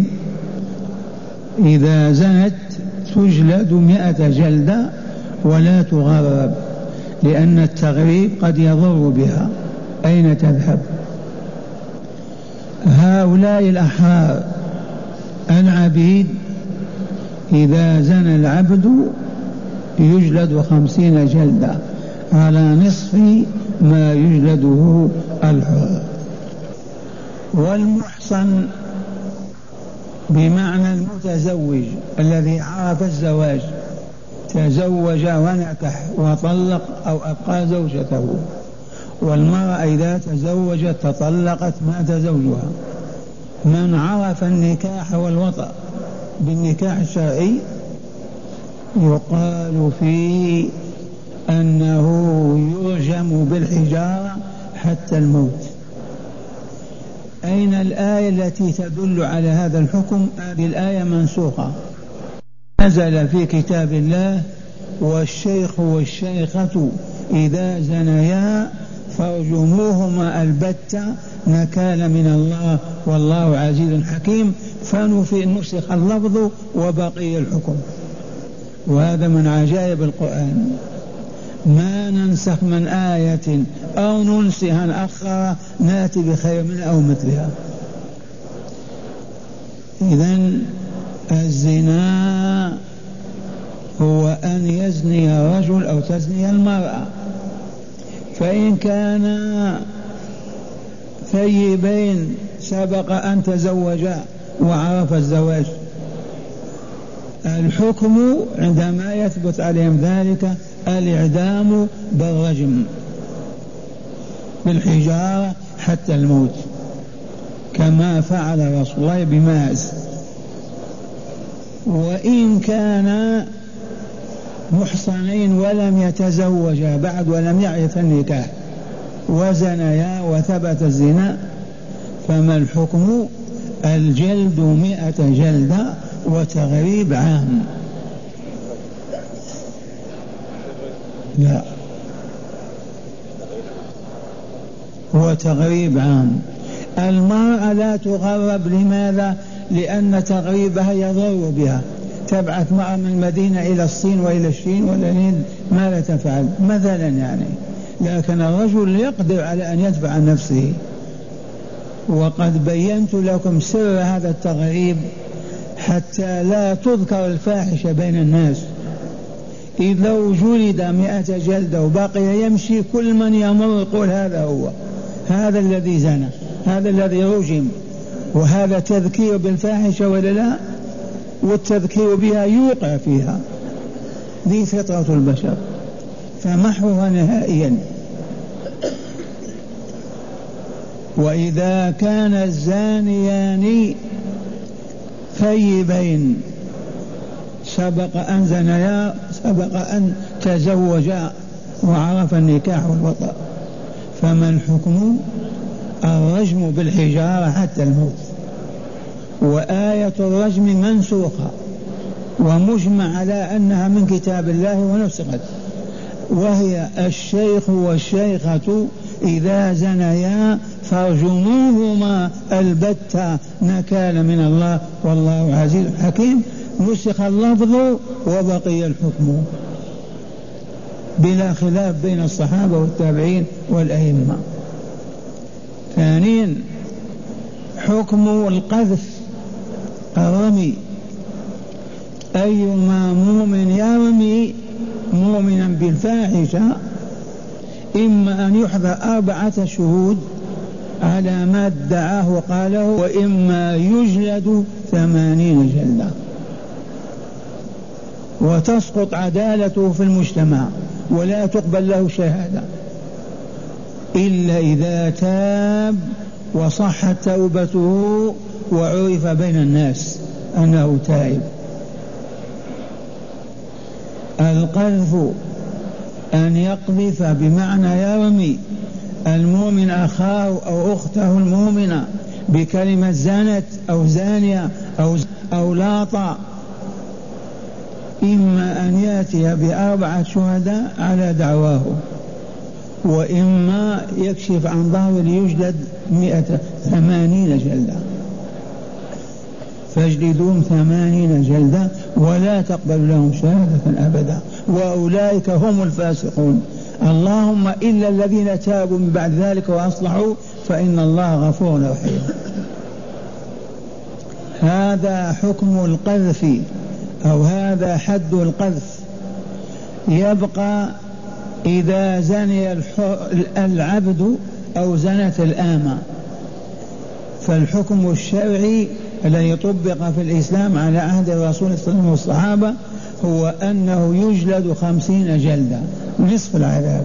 إذا زنت تجلد مئة جلدة ولا تغرب، لأن التغريب قد يضر بها. أين تذهب؟ هؤلاء الأحرار العبيد إذا زنى العبد يجلد خمسين جلدة على نصف ما يجلده الحر. والمحصن بمعنى المتزوج الذي عرف الزواج، تزوج ونكح وطلق أو أبقى زوجته. والمرأة إذا تزوجت تطلقت مات زوجها. من عرف النكاح والوطأ بالنكاح الشرعي يقال فيه أنه يرجم بالحجارة حتى الموت. أين الآية التي تدل على هذا الحكم؟ هذه الآية منسوخة، نزل في كتاب الله: والشيخ والشيخة إذا زنيا فارجموهما البتة نكال من الله والله عزيز حكيم. فنفي نسخ اللفظ وبقي الحكم. وهذا من عجائب القرآن، ما ننسخ من آية أو ننسها نأخر نأتي بخير منها أو مثلها. إذن الزنا هو أن يزني الرجل أو تزني المرأة، فإن كان ثيبين سبق أن تزوجا وعرف الزواج، الحكم عندما يثبت عليهم ذلك الإعدام بالرجم بالحجارة حتى الموت، كما فعل رسول الله بماعز. وإن كان محصنين ولم يتزوجا بعد ولم يعرف النكاح وزنيا وثبت الزنا، فما الحكم؟ الجلد مئة جلدة وتغريب عام. لا، وتغريب عام. المرأة لا تغرب. لماذا؟ لأن تغريبها يضر بها. تبعث معها من المدينة إلى الصين وإلى الشين ولا الهند، ما لا تفعل مثلا يعني. لكن الرجل يقدر على أن يدفع عن نفسه. وقد بينت لكم سر هذا التغريب حتى لا تذكر الفاحشة بين الناس. إذا جلد مئة جلدة وبقي يمشي، كل من يمر يقول هذا هو، هذا الذي زنى، هذا الذي رجم. وهذا تذكير بالفاحشة ولا لا؟ والتذكير بها يوقع فيها، ذي فطرة البشر، فمحوها نهائيا. وإذا كان الزانيان ثيبين سبق أن زنيا سبق أن تزوجا وعرف النكاح والوطأ، فما الحكم؟ الرجم بالحجارة حتى الموت. وآية الرجم منسوخة ومجمع على أنها من كتاب الله ونسخت. وهي الشيخ والشيخة إذا زنيا فارجموهما البتة نكالا من الله والله عزيز حكيم. نسخ اللفظ وبقي الحكم بلا خلاف بين الصحابة والتابعين والأئمة. ثانيا حكم القذف الرمي. أيما مؤمن يرمي مؤمنا بالفاحشة إما أن يحضر أربعة شهود على ما ادعاه وقاله، وإما يجلد ثمانين جلدة وتسقط عدالته في المجتمع ولا تقبل له شهادة إلا إذا تاب وصحت توبته وعرف بين الناس أنه تائب. القذف أن يقذف بمعنى يرمي المؤمن أخاه أو أخته المؤمنة بكلمة زانت أو زانية أو, أو لاطة، إما أن يأتي بأربعة شهداء على دعواه، وإما يكشف عن ظهره ليجلد مئة ثمانين جلدة. فاجلدوهم ثمانين جلدة ولا تقبل لهم شهادة أبدا، وأولئك هم الفاسقون. اللهم إلا الذين تابوا من بعد ذلك وأصلحوا فإن الله غفور رحيم. هذا حكم القذف أو هذا حد القذف. يبقى إذا زني العبد أو زنت الآمة، فالحكم الشرعي الذي طبق في الإسلام على عهد الرسول صلى الله عليه وسلم والصحابة هو أنه يجلد خمسين جلدة نصف العذاب.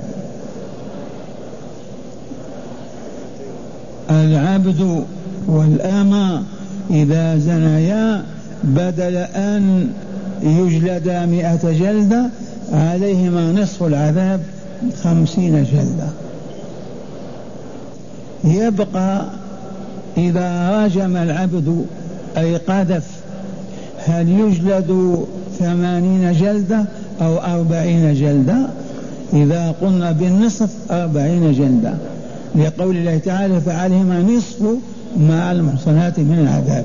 العبد والآمة إذا زنيا بدل أن يجلدا مئة جلدة عليهما نصف العذاب خمسين جلدة. يبقى إذا راجم العبد أي قذف هل يجلد ثمانين جلدة أو أربعين جلدة؟ إذا قلنا بالنصف أربعين جلدة، لقول الله تعالى فعليهما نصف مع المحصنات من العذاب.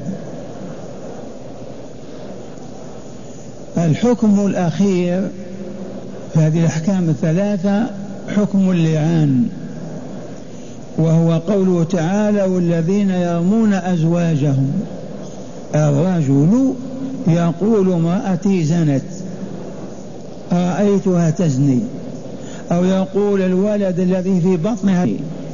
الحكم الأخير في هذه الأحكام الثلاثة حكم اللعان، وهو قوله تعالى والذين يرمون أزواجهم. الرجل يقول امرأتي زنت رأيتها تزني، أو يقول الولد الذي في بطنها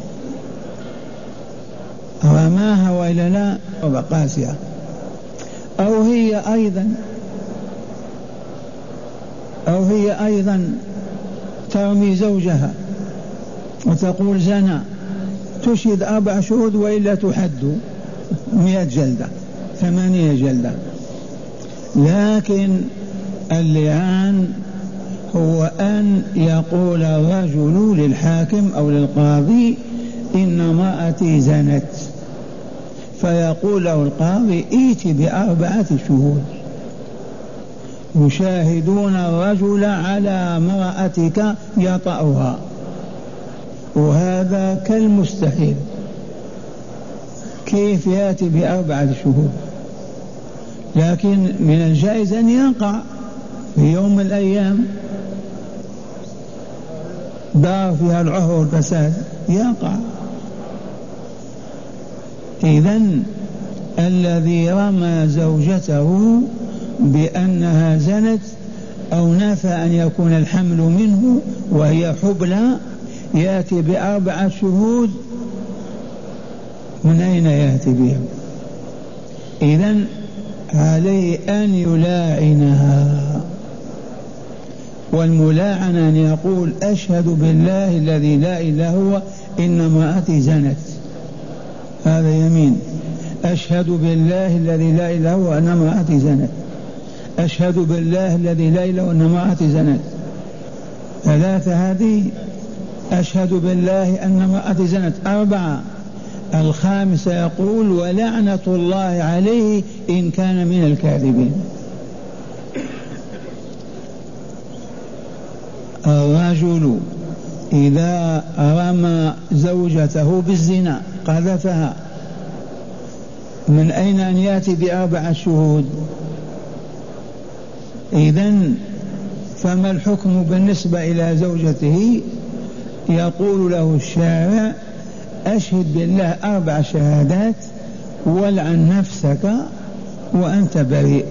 رماها وإلا لا وبقاسها، أو هي أيضا أو هي أيضا ترمي زوجها وتقول زنى، تشهد أربع شهود وإلا تحد مئة جلدة ثمانية جلدة. لكن اللعان هو أن يقول الرجل للحاكم أو للقاضي إن امرأتي زنت، فيقول له القاضي ائت بأربعة شهود يشاهدون الرجل على امرأتك يطأها، وهذا كالمستحيل. كيف يأتي بأربعة شهود؟ لكن من الجائز أن يقع في يوم من الأيام دار فيها العهر والفساد يقع. إذن الذي رمى زوجته بأنها زنت أو نفى أن يكون الحمل منه وهي حبلى يأتي بأربعة شهود. من أين يأتي بهم؟ إذن عليه أن يلاعنها، والملاعنة أن يقول أشهد بالله الذي لا إله هو إن امرأتي زنت، هذا يمين. أشهد بالله الذي لا إله هو أن امرأتي زنت، أشهد بالله الذي لا إله أن امرأتي زنت، ثلاثة هذه. أشهد بالله أن امرأتي زنت أربعة. الخامسة يقول ولعنة الله عليه إن كان من الكاذبين. الرجل إذا رمى زوجته بالزنا قذفها من أين أن يأتي بأربعة شهود؟ إذن فما الحكم بالنسبة إلى زوجته؟ يقول له الشارع أشهد بالله أربع شهادات والعن نفسك وأنت بريء.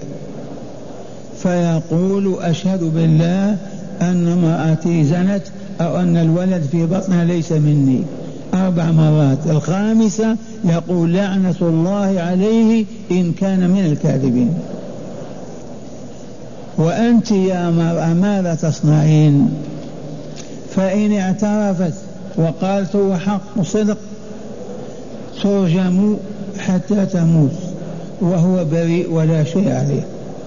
فيقول أشهد بالله أن امرأتي زنت أو أن الولد في بطنها ليس مني أربع مرات. الخامسة يقول لعنة الله عليه إن كان من الكاذبين. وأنت يا مرأة ماذا تصنعين؟ فإن اعترفت وقالت هو حق وصدق ترجم حتى تموت وهو بريء ولا شيء عليه.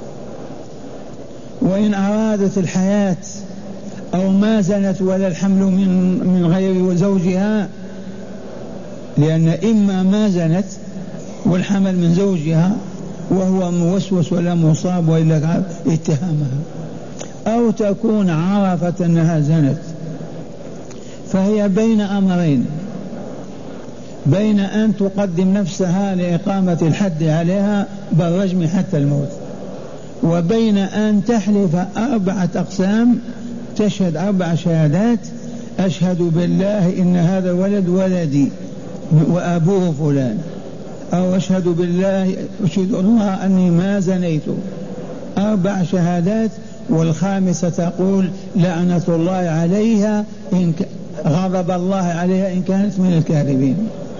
وإن أرادت الحياة أو ما زنت ولا الحمل من من غير زوجها، لأن إما ما زنت والحمل من زوجها وهو موسوس ولا مصاب وإلا اتهامها، أو تكون عرفت أنها زنت، فهي بين أمرين: بين أن تقدم نفسها لإقامة الحد عليها بالرجم حتى الموت، وبين أن تحلف أربعة أقسام، تشهد أربع شهادات: أشهد بالله إن هذا ولد ولدي وأبوه فلان، أو أشهد بالله أشهد الله أني ما زنيت. أربع شهادات. والخامسة تقول لعنة الله عليها إن ك... غضب الله عليها إن كانت من الكاذبين.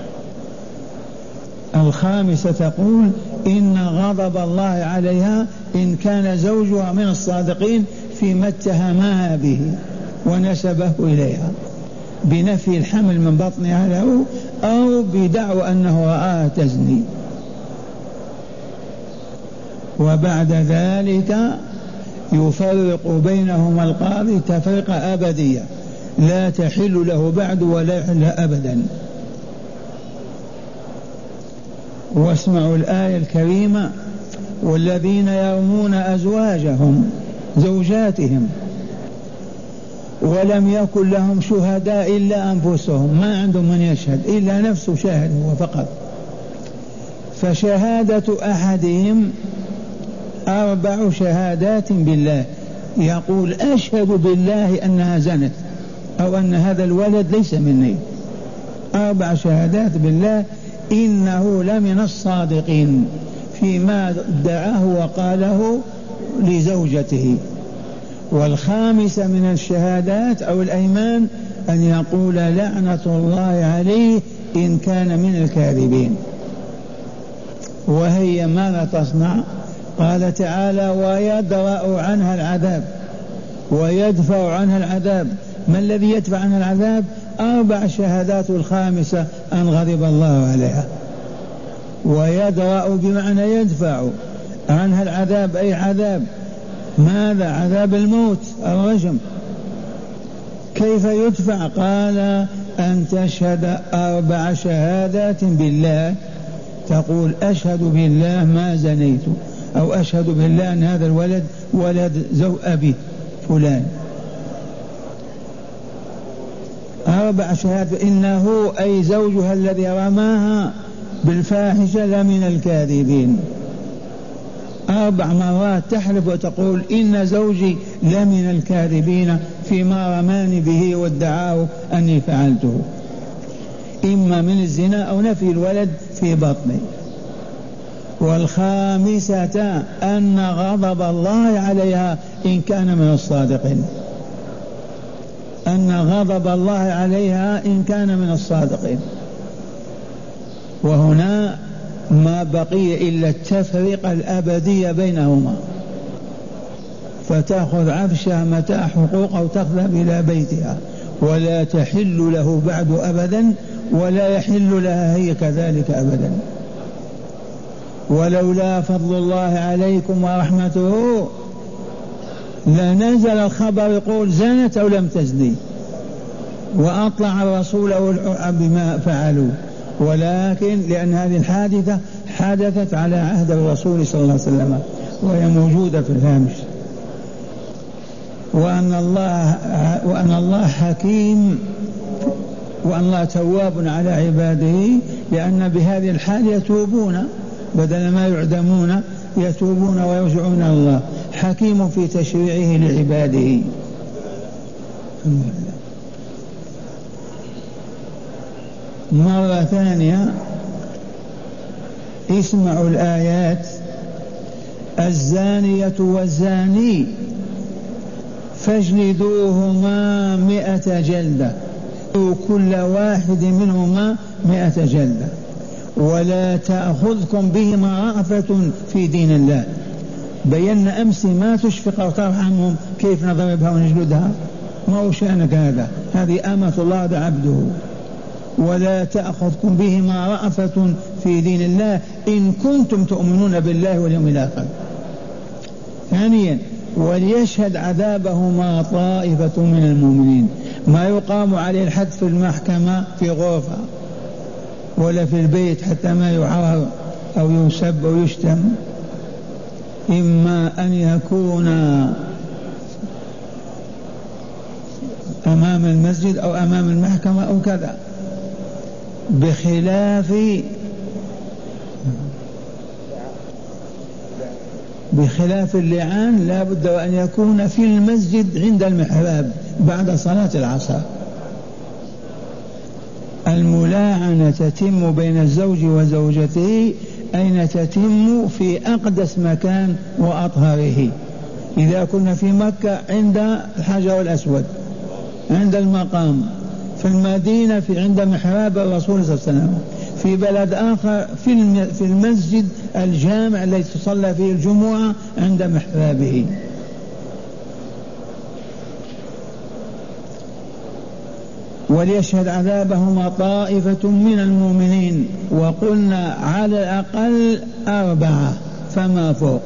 الخامسة تقول إن غضب الله عليها إن كان زوجها من الصادقين فيما اتهمها به ونسبه إليها بنفي الحمل من بطنها له أو بدعوى أنه رآها تزني. وبعد ذلك يفرق بينهما القاضي تفرقة أبدية لا تحل له بعد ولا يحل أبدا. واسمعوا الآية الكريمة: والذين يرمون أزواجهم زوجاتهم ولم يكن لهم شهداء إلا أنفسهم، ما عندهم من يشهد إلا نفسه شاهد هو فقط، فشهادة أحدهم أربع شهادات بالله، يقول أشهد بالله أنها زنت أو أن هذا الولد ليس مني، أربع شهادات بالله إنه لمن الصادقين فيما ادعاه وقاله لزوجته. والخامسة من الشهادات أو الأيمان أن يقول لعنة الله عليه إن كان من الكاذبين. وهي ماذا تصنع؟ قال تعالى: ويدرأ عنها العذاب ويدفع عنها العذاب. ما الذي يدفع عنها العذاب؟ أربع شهادات، الخامسة أن غضب الله عليها. ويدرأ بمعنى يدفع عنها العذاب، أي عذاب ماذا؟ عذاب الموت، الرجم. كيف يدفع؟ قال أن تشهد أربع شهادات بالله، تقول أشهد بالله ما زنيت، أو أشهد بالله أن هذا الولد ولد زو أبي فلان. أربع شهادات إنه أي زوجها الذي رماها بالفاحشة لمن الكاذبين. أربع مرات تحلف وتقول إن زوجي لمن الكاذبين فيما رماني به وادعاه أني فعلته، إما من الزنا أو نفي الولد في بطني. والخامسة أن غضب الله عليها إن كان من الصادقين، أن غضب الله عليها إن كان من الصادقين. وهنا ما بقي إلا التفرقة الأبدية بينهما، فتأخذ عفشها متاع حقوق أو تذهب إلى بيتها ولا تحل له بعد أبدا، ولا يحل لها هي كذلك أبدا. ولولا فضل الله عليكم ورحمته لنزل الخبر يقول زنت أو لم تزني، وأطلع الرسول بما فعلوا، ولكن لأن هذه الحادثة حدثت على عهد الرسول صلى الله عليه وسلم وهي موجودة في الهامش. وأن الله وأن الله حكيم وأن الله تواب على عباده، لأن بهذه الحال يتوبون بدل ما يعدمون، يتوبون ويرجعون إلى الله. حكيم في تشريعه لعباده. مرة ثانية اسمعوا الآيات: الزانية والزاني فاجلدوهما مئة جلدة، كل واحد منهما مئة جلدة، ولا تأخذكم بهما رأفة في دين الله. بينا أمس ما تشفق أو ترحمهم، كيف نضربها ونجلدها؟ ما هو شأنك هذا؟ هذه أمة الله عبده. ولا تأخذكم بهما رأفة في دين الله إن كنتم تؤمنون بالله واليوم الآخر. ثانيا: وليشهد عذابهما طائفة من المؤمنين. ما يقام عليه الحد في المحكمة في غرفة ولا في البيت حتى ما يعار أو يسب أو يشتم، إما أن يكون أمام المسجد أو أمام المحكمة أو كذا، بخلاف بخلاف اللعان لا بد وأن يكون في المسجد عند المحراب بعد صلاة العصر. الملاعنة تتم بين الزوج وزوجته أين تتم؟ في أقدس مكان وأطهره. إذا كنا في مكة عند الحجر الأسود عند المقام، في المدينة في عند محراب الرسول صلى الله عليه وسلم، في بلد آخر في في المسجد الجامع الذي تصلى فيه الجمعة عند محرابه. وليشهد عذابهما طائفة من المؤمنين، وقلنا على الأقل أربعة فما فوق.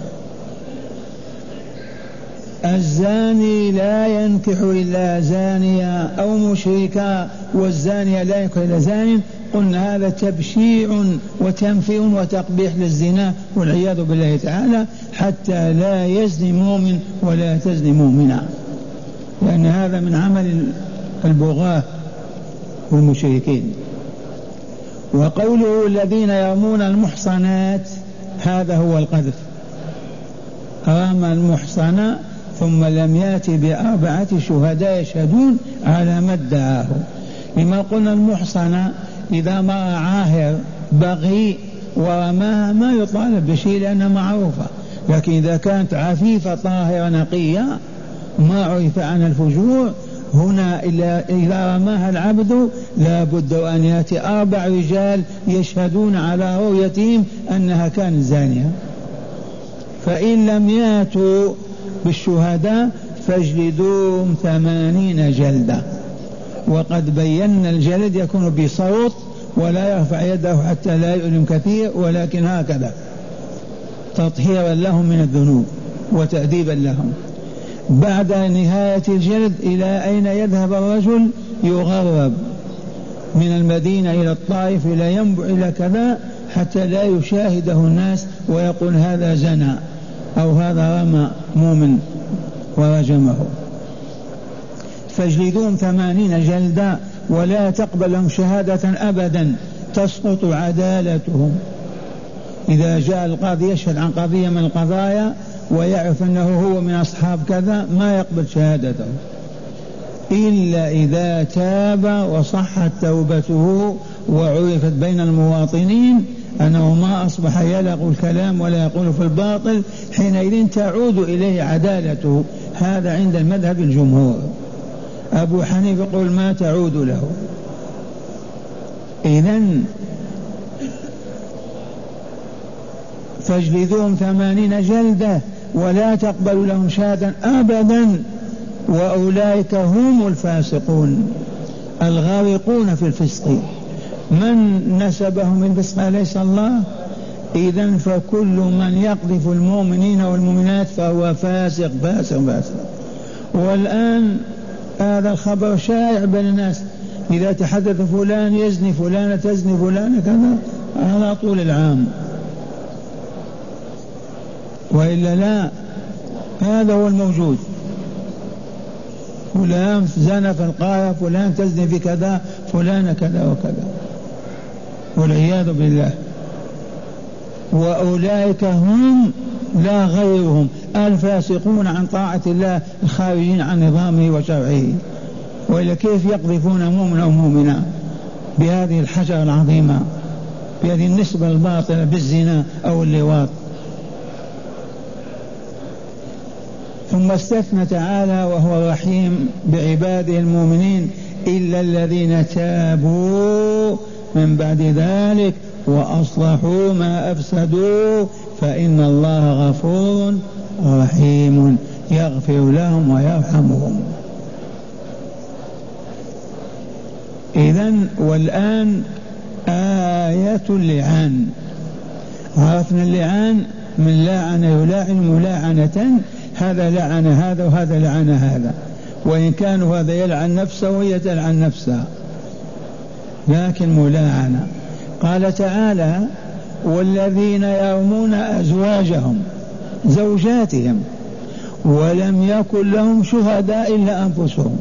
الزاني لا ينكح إلا زانية أو مشركة، والزانية لا ينكح إلا زان. قلنا هذا تبشيع وتنفير وتقبيح للزنا والعياذ بالله تعالى، حتى لا يزني مؤمن ولا تزني مؤمنة، لأن هذا من عمل البغاة والمشركين. وقوله الذين يرمون المحصنات هذا هو القذف. رمى المحصنة ثم لم يأتي بأربعة شهداء يشهدون على ما ادعاه. لما قلنا المحصنة إذا ما عاهر بغي ورماها ما يطالب بشيء لأنها معروفة، لكن إذا كانت عفيفة طاهرة نقية ما عرف عنها الفجور، هنا إذا رماها العبد لا بد أن يأتي أربع رجال يشهدون على رؤيتهم أنها كانت زانية. فإن لم يأتوا بالشهداء فاجلدوهم ثمانين جلدة. وقد بينا الجلد يكون بصوت ولا يرفع يده حتى لا يؤلم كثير، ولكن هكذا تطهيرا لهم من الذنوب وتأديبا لهم. بعد نهاية الجلد إلى أين يذهب الرجل؟ يغرب من المدينة إلى الطائف إلى ينبع إلى كذا، حتى لا يشاهده الناس ويقول هذا زنى أو هذا رمى مؤمن ورجمه. فاجلدوهم ثمانين جلدة ولا تقبل لهم شهادة أبدا، تسقط عدالتهم. إذا جاء القاضي يشهد عن قضية من القضايا ويعرف أنه هو من أصحاب كذا ما يقبل شهادته إلا إذا تاب وصحت توبته وعرفت بين المواطنين أنه ما أصبح يلغ الكلام ولا يقول في الباطل، حينئذ تعود إليه عدالته. هذا عند المذهب الجمهور. أبو حنيفة يقول ما تعود له. إذن فاجلدوهم ثمانين جلدة ولا تقبلوا لهم شهادة أبدا، وأولئك هم الفاسقون الغارقون في الفسق. من نسبهم من الفسق أليس الله؟ إذن فكل من يقذف المؤمنين والمؤمنات فهو فاسق فاسق فاسق. والآن هذا الخبر شائع بين الناس، إذا تحدث فلان يزني فلانة تزني فلانة كذا على طول العام، وإلا لا. هذا هو الموجود. فلان زنى في القاهرة، فلان تزني في كذا، فلان كذا وكذا، والعياذ بالله. وأولئك هم لا غيرهم الفاسقون عن طاعة الله الخارجين عن نظامه وشرعه. وإلا كيف يقذفون مؤمنا ومؤمنا بهذه الحجر العظيمة، بهذه النسبة الباطلة بالزنا أو اللواط؟ ثم استثنى تعالى وهو الرحيم بعباده المؤمنين إلا الذين تابوا من بعد ذلك وأصلحوا ما أفسدوا فإن الله غفور رحيم يغفر لهم ويرحمهم. إذن والآن آية اللعان. عرفنا اللعان من لاعن يلاعن ملاعنة، هذا لعن هذا وهذا لعن هذا، وإن كان هذا يلعن نفسه وهي تلعن نفسها، لكن ملاعنة. قال تعالى والذين يرمون أزواجهم زوجاتهم ولم يكن لهم شهداء إلا أنفسهم،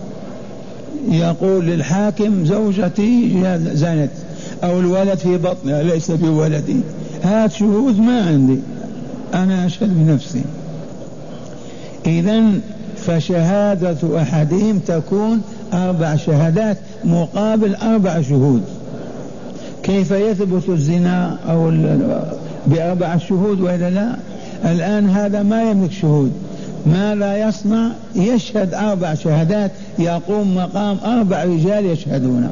يقول للحاكم زوجتي زنت أو الولد في بطنها ليس بولدي، هات شهود ما عندي، أنا أشهد بنفسي. إذن فشهادة أحدهم تكون أربع شهادات مقابل أربع شهود. كيف يثبت الزنا أو بأربع شهود وإلا لا؟ الآن هذا ما يملك شهود، ماذا يصنع؟ يشهد أربع شهادات، يقوم مقام أربع رجال يشهدون،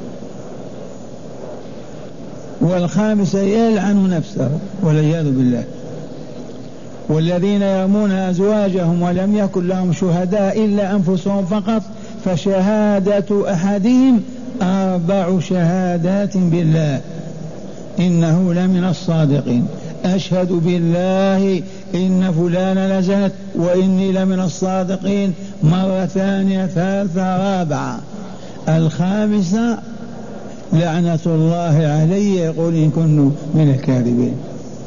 والخامسة يلعن نفسه والعياذ بالله. والذين يرمون أزواجهم ولم يكن لهم شهداء إلا أنفسهم فقط فشهادة أحدهم أربع شهادات بالله إنه لمن الصادقين، أشهد بالله إن فلان لزنت وإني لمن الصادقين، مرة ثانية ثالثة رابعة. الخامسة لعنة الله علي، يقول إن كنوا من الكاذبين.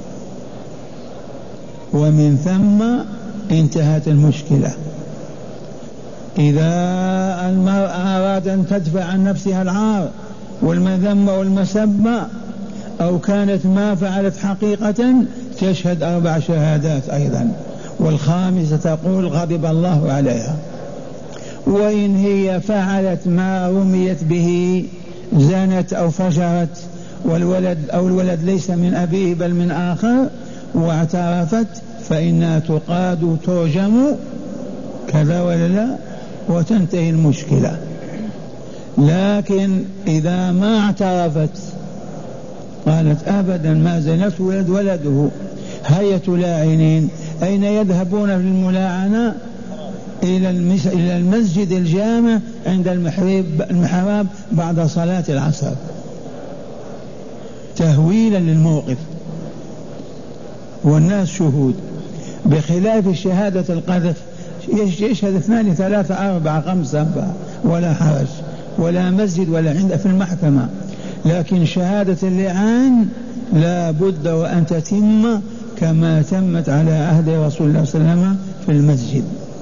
ومن ثم انتهت المشكلة. إذا المرأة أراد أن تدفع عن نفسها العار والمذمة والمسبة أو كانت ما فعلت حقيقة تشهد أربع شهادات أيضا، والخامسة تقول غضب الله عليها. وإن هي فعلت ما رميت به زنت أو فجرت والولد أو الولد ليس من أبيه بل من آخر واعترفت فإنها تقاد ترجم كذا ولا لا وتنتهي المشكلة. لكن إذا ما اعترفت قالت أبدا ما زنت ولد ولده، هية لاعنين. أين يذهبون في الملاعنة؟ إلى المسجد الجامع عند المحراب بعد صلاة العصر تهويلا للموقف والناس شهود، بخلاف شهادة القذف يشهد اثنان ثلاثة أربعة خمسة ولا حرج ولا مسجد ولا عند في المحكمة. لكن شهادة اللعان لا بد وأن تتم كما تمت على عهد رسول الله صلى الله عليه وسلم في المسجد.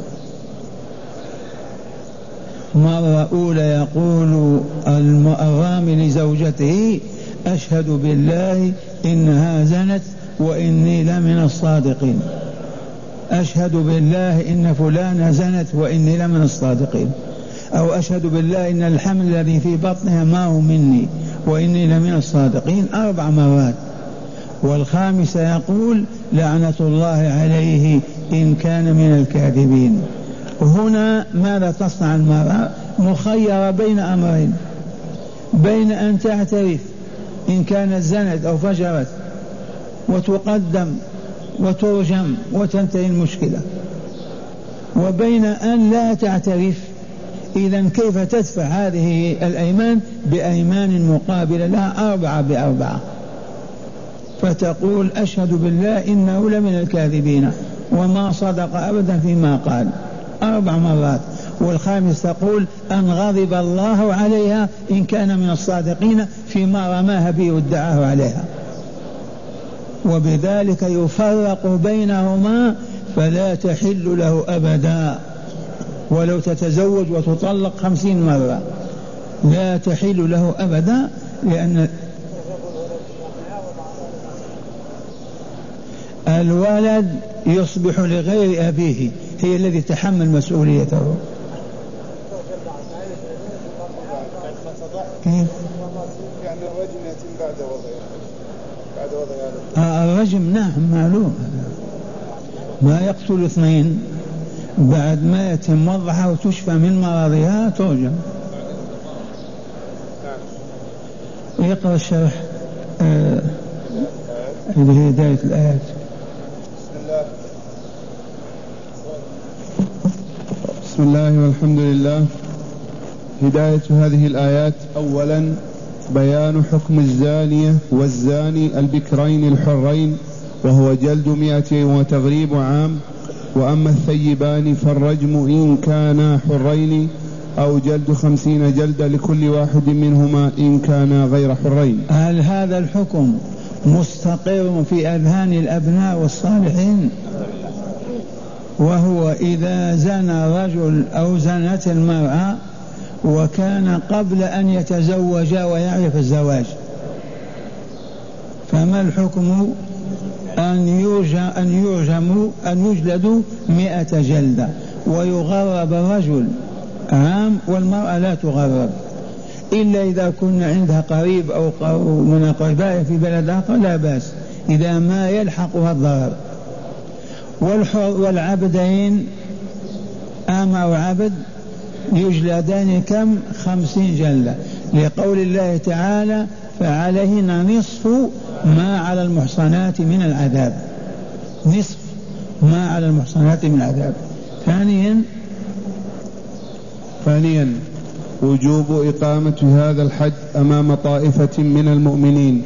مرة أولى يقول الرامي لزوجته أشهد بالله إنها زنت وإني لمن الصادقين، أشهد بالله إن فلان زنت وإني لمن الصادقين، أو أشهد بالله إن الحمل الذي في بطنها ما هو مني وإني لمن الصادقين أربع مرات. والخامسة يقول لعنة الله عليه إن كان من الكاذبين. هنا ماذا تصنع المرأة؟ مخيرة بين أمرين، بين أن تعترف إن كانت زنت أو فجرت وتقدم وترجم وتنتهي المشكلة، وبين أن لا تعترف. إذن كيف تدفع هذه الأيمان بأيمان مقابلة لها أربعة بأربعة؟ فتقول أشهد بالله إنه لمن الكاذبين وما صدق أبدا فيما قال أربع مرات. والخامس تقول أن غضب الله عليها إن كان من الصادقين فيما رماها به وادعاه عليها، وبذلك يفرق بينهما فلا تحل له أبدا. ولو تتزوج وتطلق خمسين مرة لا تحل له أبدا، لأن الولد يصبح لغير أبيه، هي الذي تحمل مسؤوليته. كيف؟ يعني الرجم يتم بعد وضعها بعد وضعها آه الرجم نعم معلوم، ما يقتل اثنين بعد ما يتم وضعها وتشفى من مرضها ترجم. يقرأ الشرح آه هذه هداية الآيات. بسم الله بسم الله والحمد لله. هداية هذه الآيات: أولا بيان حكم الزانية والزاني البكرين الحرين، وهو جلد مئة وتغريب عام. وأما الثيبان فالرجم إن كانا حرين، أو جلد خمسين جلدة لكل واحد منهما إن كانا غير حرين. هل هذا الحكم مستقر في أذهان الأبناء والصالحين؟ وهو إذا زنى رجل أو زنت المرأة وكان قبل أن يتزوجا ويعرف الزواج، فما الحكم؟ أن يرجم أن يرجموا أن يجلدوا مئة جلدة، ويغرب الرجل عام والمرأة لا تغرب، إلا إذا كنا عندها قريب أو من القرباء في بلد آخر لا بأس إذا ما يلحقها الضرر. والحر والعبدين أما وعبد يجلدان كم؟ خمسين جلدة، لقول الله تعالى: فعليهن نصف ما على المحصنات من العذاب. نصف ما على المحصنات من العذاب. ثانيا ثانيا وجوب إقامة هذا الحد أمام طائفة من المؤمنين.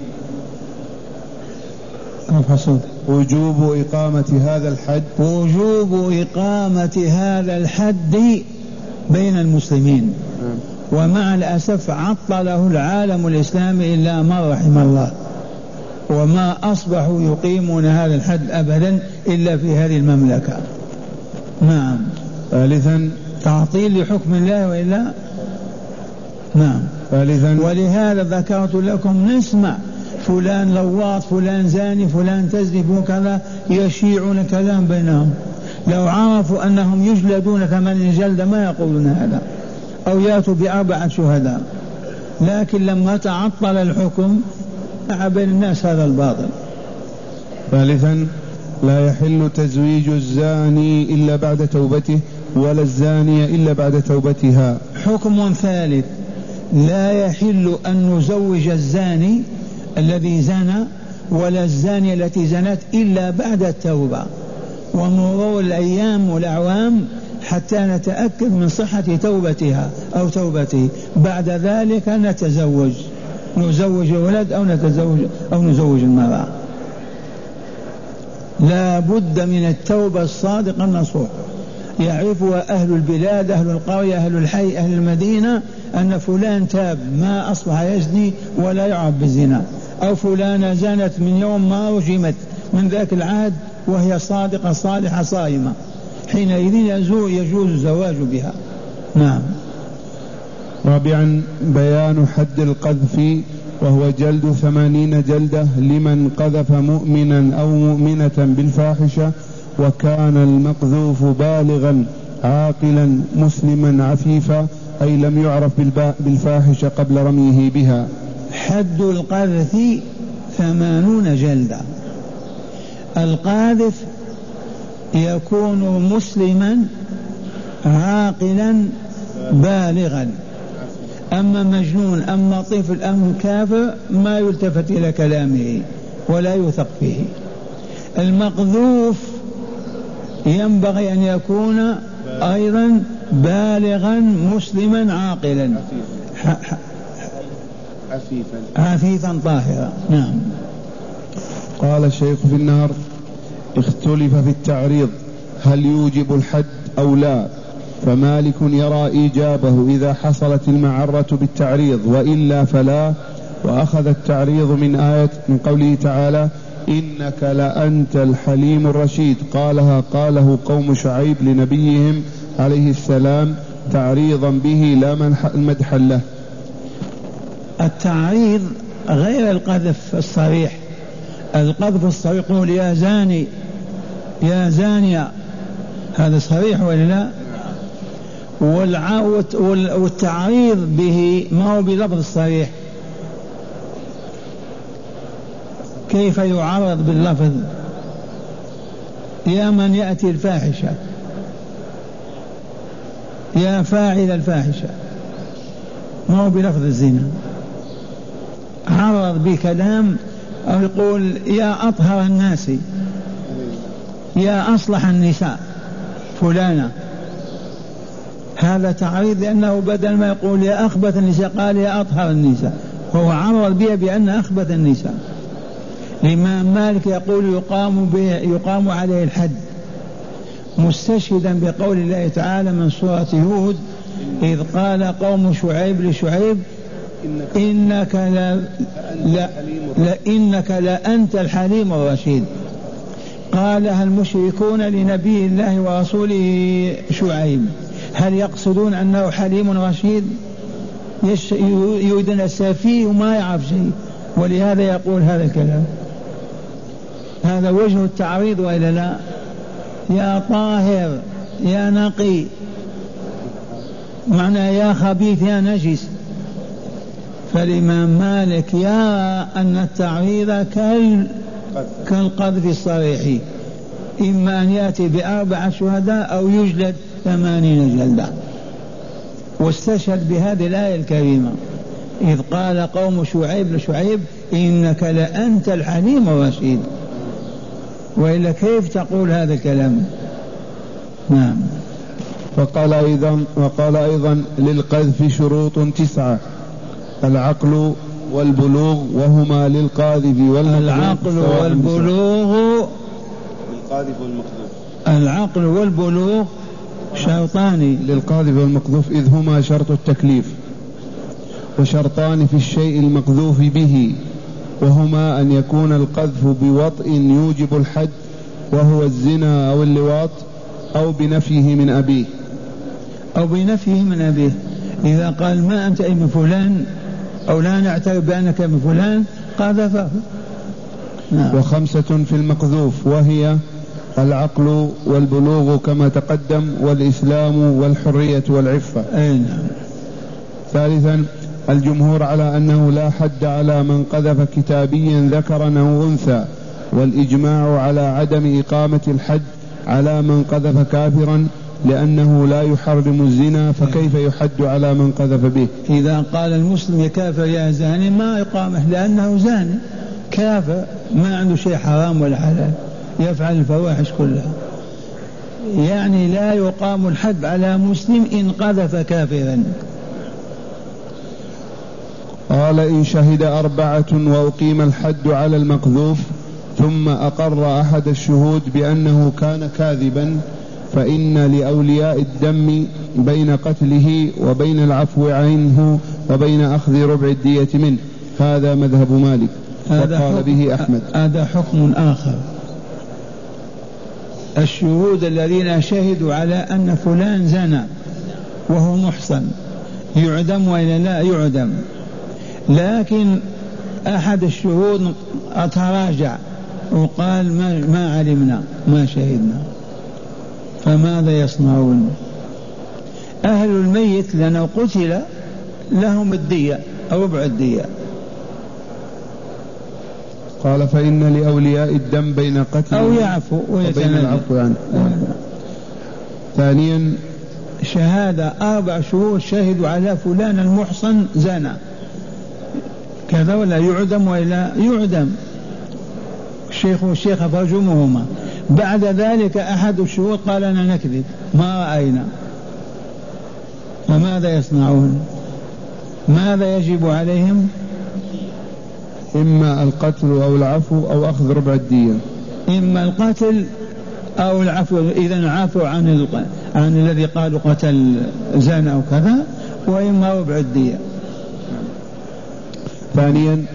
وجوب إقامة هذا الحد وجوب إقامة هذا الحد بين المسلمين. ومع الأسف عطله العالم الإسلامي إلا من رحم الله، وما أصبحوا يقيمون هذا الحد أبدا إلا في هذه المملكة. نعم. ثالثا تعطيل لحكم الله وإلا. نعم. ثالثا ولهذا ذكرت لكم نسمع فلان لواط، فلان زاني، فلان تزني، وكذا يشيعون كلام بينهم. لو عرفوا أنهم يجلدون ثمانين جلدة ما يقولون هذا، أو يأتوا بأربعة شهداء. لكن لما تعطل الحكم بين الناس هذا الباطل. ثالثا لا يحل تزويج الزاني إلا بعد توبته، ولا الزانية إلا بعد توبتها. حكم ثالث: لا يحل أن نزوج الزاني الذي زنى ولا الزانية التي زنت إلا بعد التوبة ومرور الأيام والأعوام حتى نتأكد من صحة توبتها أو توبته. بعد ذلك نتزوج، نزوج ولد أو نتزوج أو نزوج المرأة. لا بد من التوبة الصادقة النصوح، يعرفها أهل البلاد، أهل القرية، أهل الحي، أهل المدينة، أن فلان تاب ما أصبح يزني ولا يعرف بالزنا، أو فلانة زنت من يوم ما رجمت من ذاك العهد وهي صادقة صالحة صائمة، حينئذ يجوز الزواج بها. نعم. رابعا بيان حد القذف، وهو جلد ثمانين جلدة لمن قذف مؤمنا أو مؤمنة بالفاحشة وكان المقذوف بالغا عاقلا مسلما عفيفا، أي لم يعرف بالفاحشة قبل رميه بها. حد القذف ثمانون جلدة. القاذف يكون مسلما عاقلا بالغا، أما مجنون أما طفل أما كافر ما يلتفت إلى كلامه ولا يوثق فيه. المقذوف ينبغي أن يكون أيضا بالغا مسلما عاقلا عفيفا عفيفا طاهرا. نعم. قال الشيخ في النار: اختلف في التعريض هل يوجب الحد أو لا، فمالك يرى إيجابه إذا حصلت المعرة بالتعريض، وإلا فلا. وأخذ التعريض من آية من قوله تعالى: إنك لأنت الحليم الرشيد، قالها قاله قوم شعيب لنبيهم عليه السلام تعريضا به لا مدحا له. التعريض غير القذف الصريح. القذف الصريح يقول يا زاني يا زانية، هذا صريح ولا لا؟ والتعريض به ما هو بلفظ الصريح. كيف يعرض باللفظ؟ يا من يأتي الفاحشة، يا فاعل الفاحشة، ما هو بلفظ الزنا. عرض بكلام أو يقول يا أطهر الناس، يا أصلح النساء فلانة، هذا تعريض، لأنه بدل ما يقول يا أخبث النساء قال يا أطهر النساء، هو عرض بها بأن أخبث النساء. الإمام مالك يقول يقام, به يقام عليه الحد مستشهدا بقول الله تعالى من سورة هود إذ قال قوم شعيب لشعيب إنك لا, لا, لا إنك لأنت الحليم الرشيد. قالها المشركون لنبي الله ورسوله شعيب، هل يقصدون أنه حليم رشيد؟ يريدون السفيه وما يعرف شيء، ولهذا يقول هذا الكلام. هذا وجه التعريض وإلا لا؟ يا طاهر يا نقي، معنى يا خبيث يا نجس. فالإمام مالك يرى أن التعريض كالقذف الصريح، إما أن يأتي بأربعة شهداء أو يجلد ثمانين جلدة. واستشهد بهذه الآية الكريمة إذ قال قوم شعيب لشعيب إنك لأنت الحليم الرشيد، وإلا كيف تقول هذا الكلام؟ نعم. وقال أيضا, وقال أيضا للقذف شروط تسعة: العقل والبلوغ، وهما للقاذف والمقذوف. العقل والبلوغ، للقاذف والمقذوف. العقل والبلوغ شرطان للقاذف والمقذوف، إذ هما شرط التكليف، وشرطان في الشيء المقذوف به، وهما أن يكون القذف بوطء يوجب الحد وهو الزنا أو اللواط، أو بنفيه من أبيه أو بنفيه من أبيه. إذا قال ما أنت ابن فلان أو لا نعترف بأنك ابن فلان قذفه. نعم. وخمسة في المقذوف، وهي العقل والبلوغ كما تقدم، والإسلام والحرية والعفة. أي نعم. ثالثا الجمهور على أنه لا حد على من قذف كتابيا ذكرا أو أنثى، والإجماع على عدم إقامة الحد على من قذف كافرا، لأنه لا يحرم الزنا، فكيف يحد على من قذف به؟ إذا قال المسلم يا كافر يا زاني ما يقامه، لأنه زاني كافر، ما عنده شيء حرام ولا حلال، يفعل الفواحش كلها. يعني لا يقام الحد على مسلم إن قذف كافرا. قال إن شهد أربعة وأقيم الحد على المقذوف ثم أقر أحد الشهود بأنه كان كاذبا، فإن لأولياء الدم بين قتله وبين العفو عنه وبين أخذ ربع الدية منه. هذا مذهب مالك وقال به أحمد. هذا حكم آخر. الشهود الذين شهدوا على أن فلان زنى وهو محصن يعدم وإلا لا يعدم، لكن أحد الشهود أتراجع وقال ما, ما علمنا ما شهدنا، فماذا يصنعون؟ أهل الميت لأنه قتل لهم الدية أو ربع الدية. قال فإن لأولياء الدم بين قتل أو يعفو وبين العفو عنه. يعني. ثانيا شهادة أربع شهود شهدوا على فلان المحصن زنا كذا ولا يعدم ولا يعدم، الشيخ والشيخ فرجمهما. بعد ذلك أحد الشهود قال أنا نكذب ما رأينا، فماذا يصنعون؟ ماذا يجب عليهم؟ إما القتل أو العفو أو أخذ ربع الدية. إما القتل أو العفو، إذا عفوا عن, ال... عن الذي قالوا قتل زنا أو كذا، وإما ربع الدية. ثانيا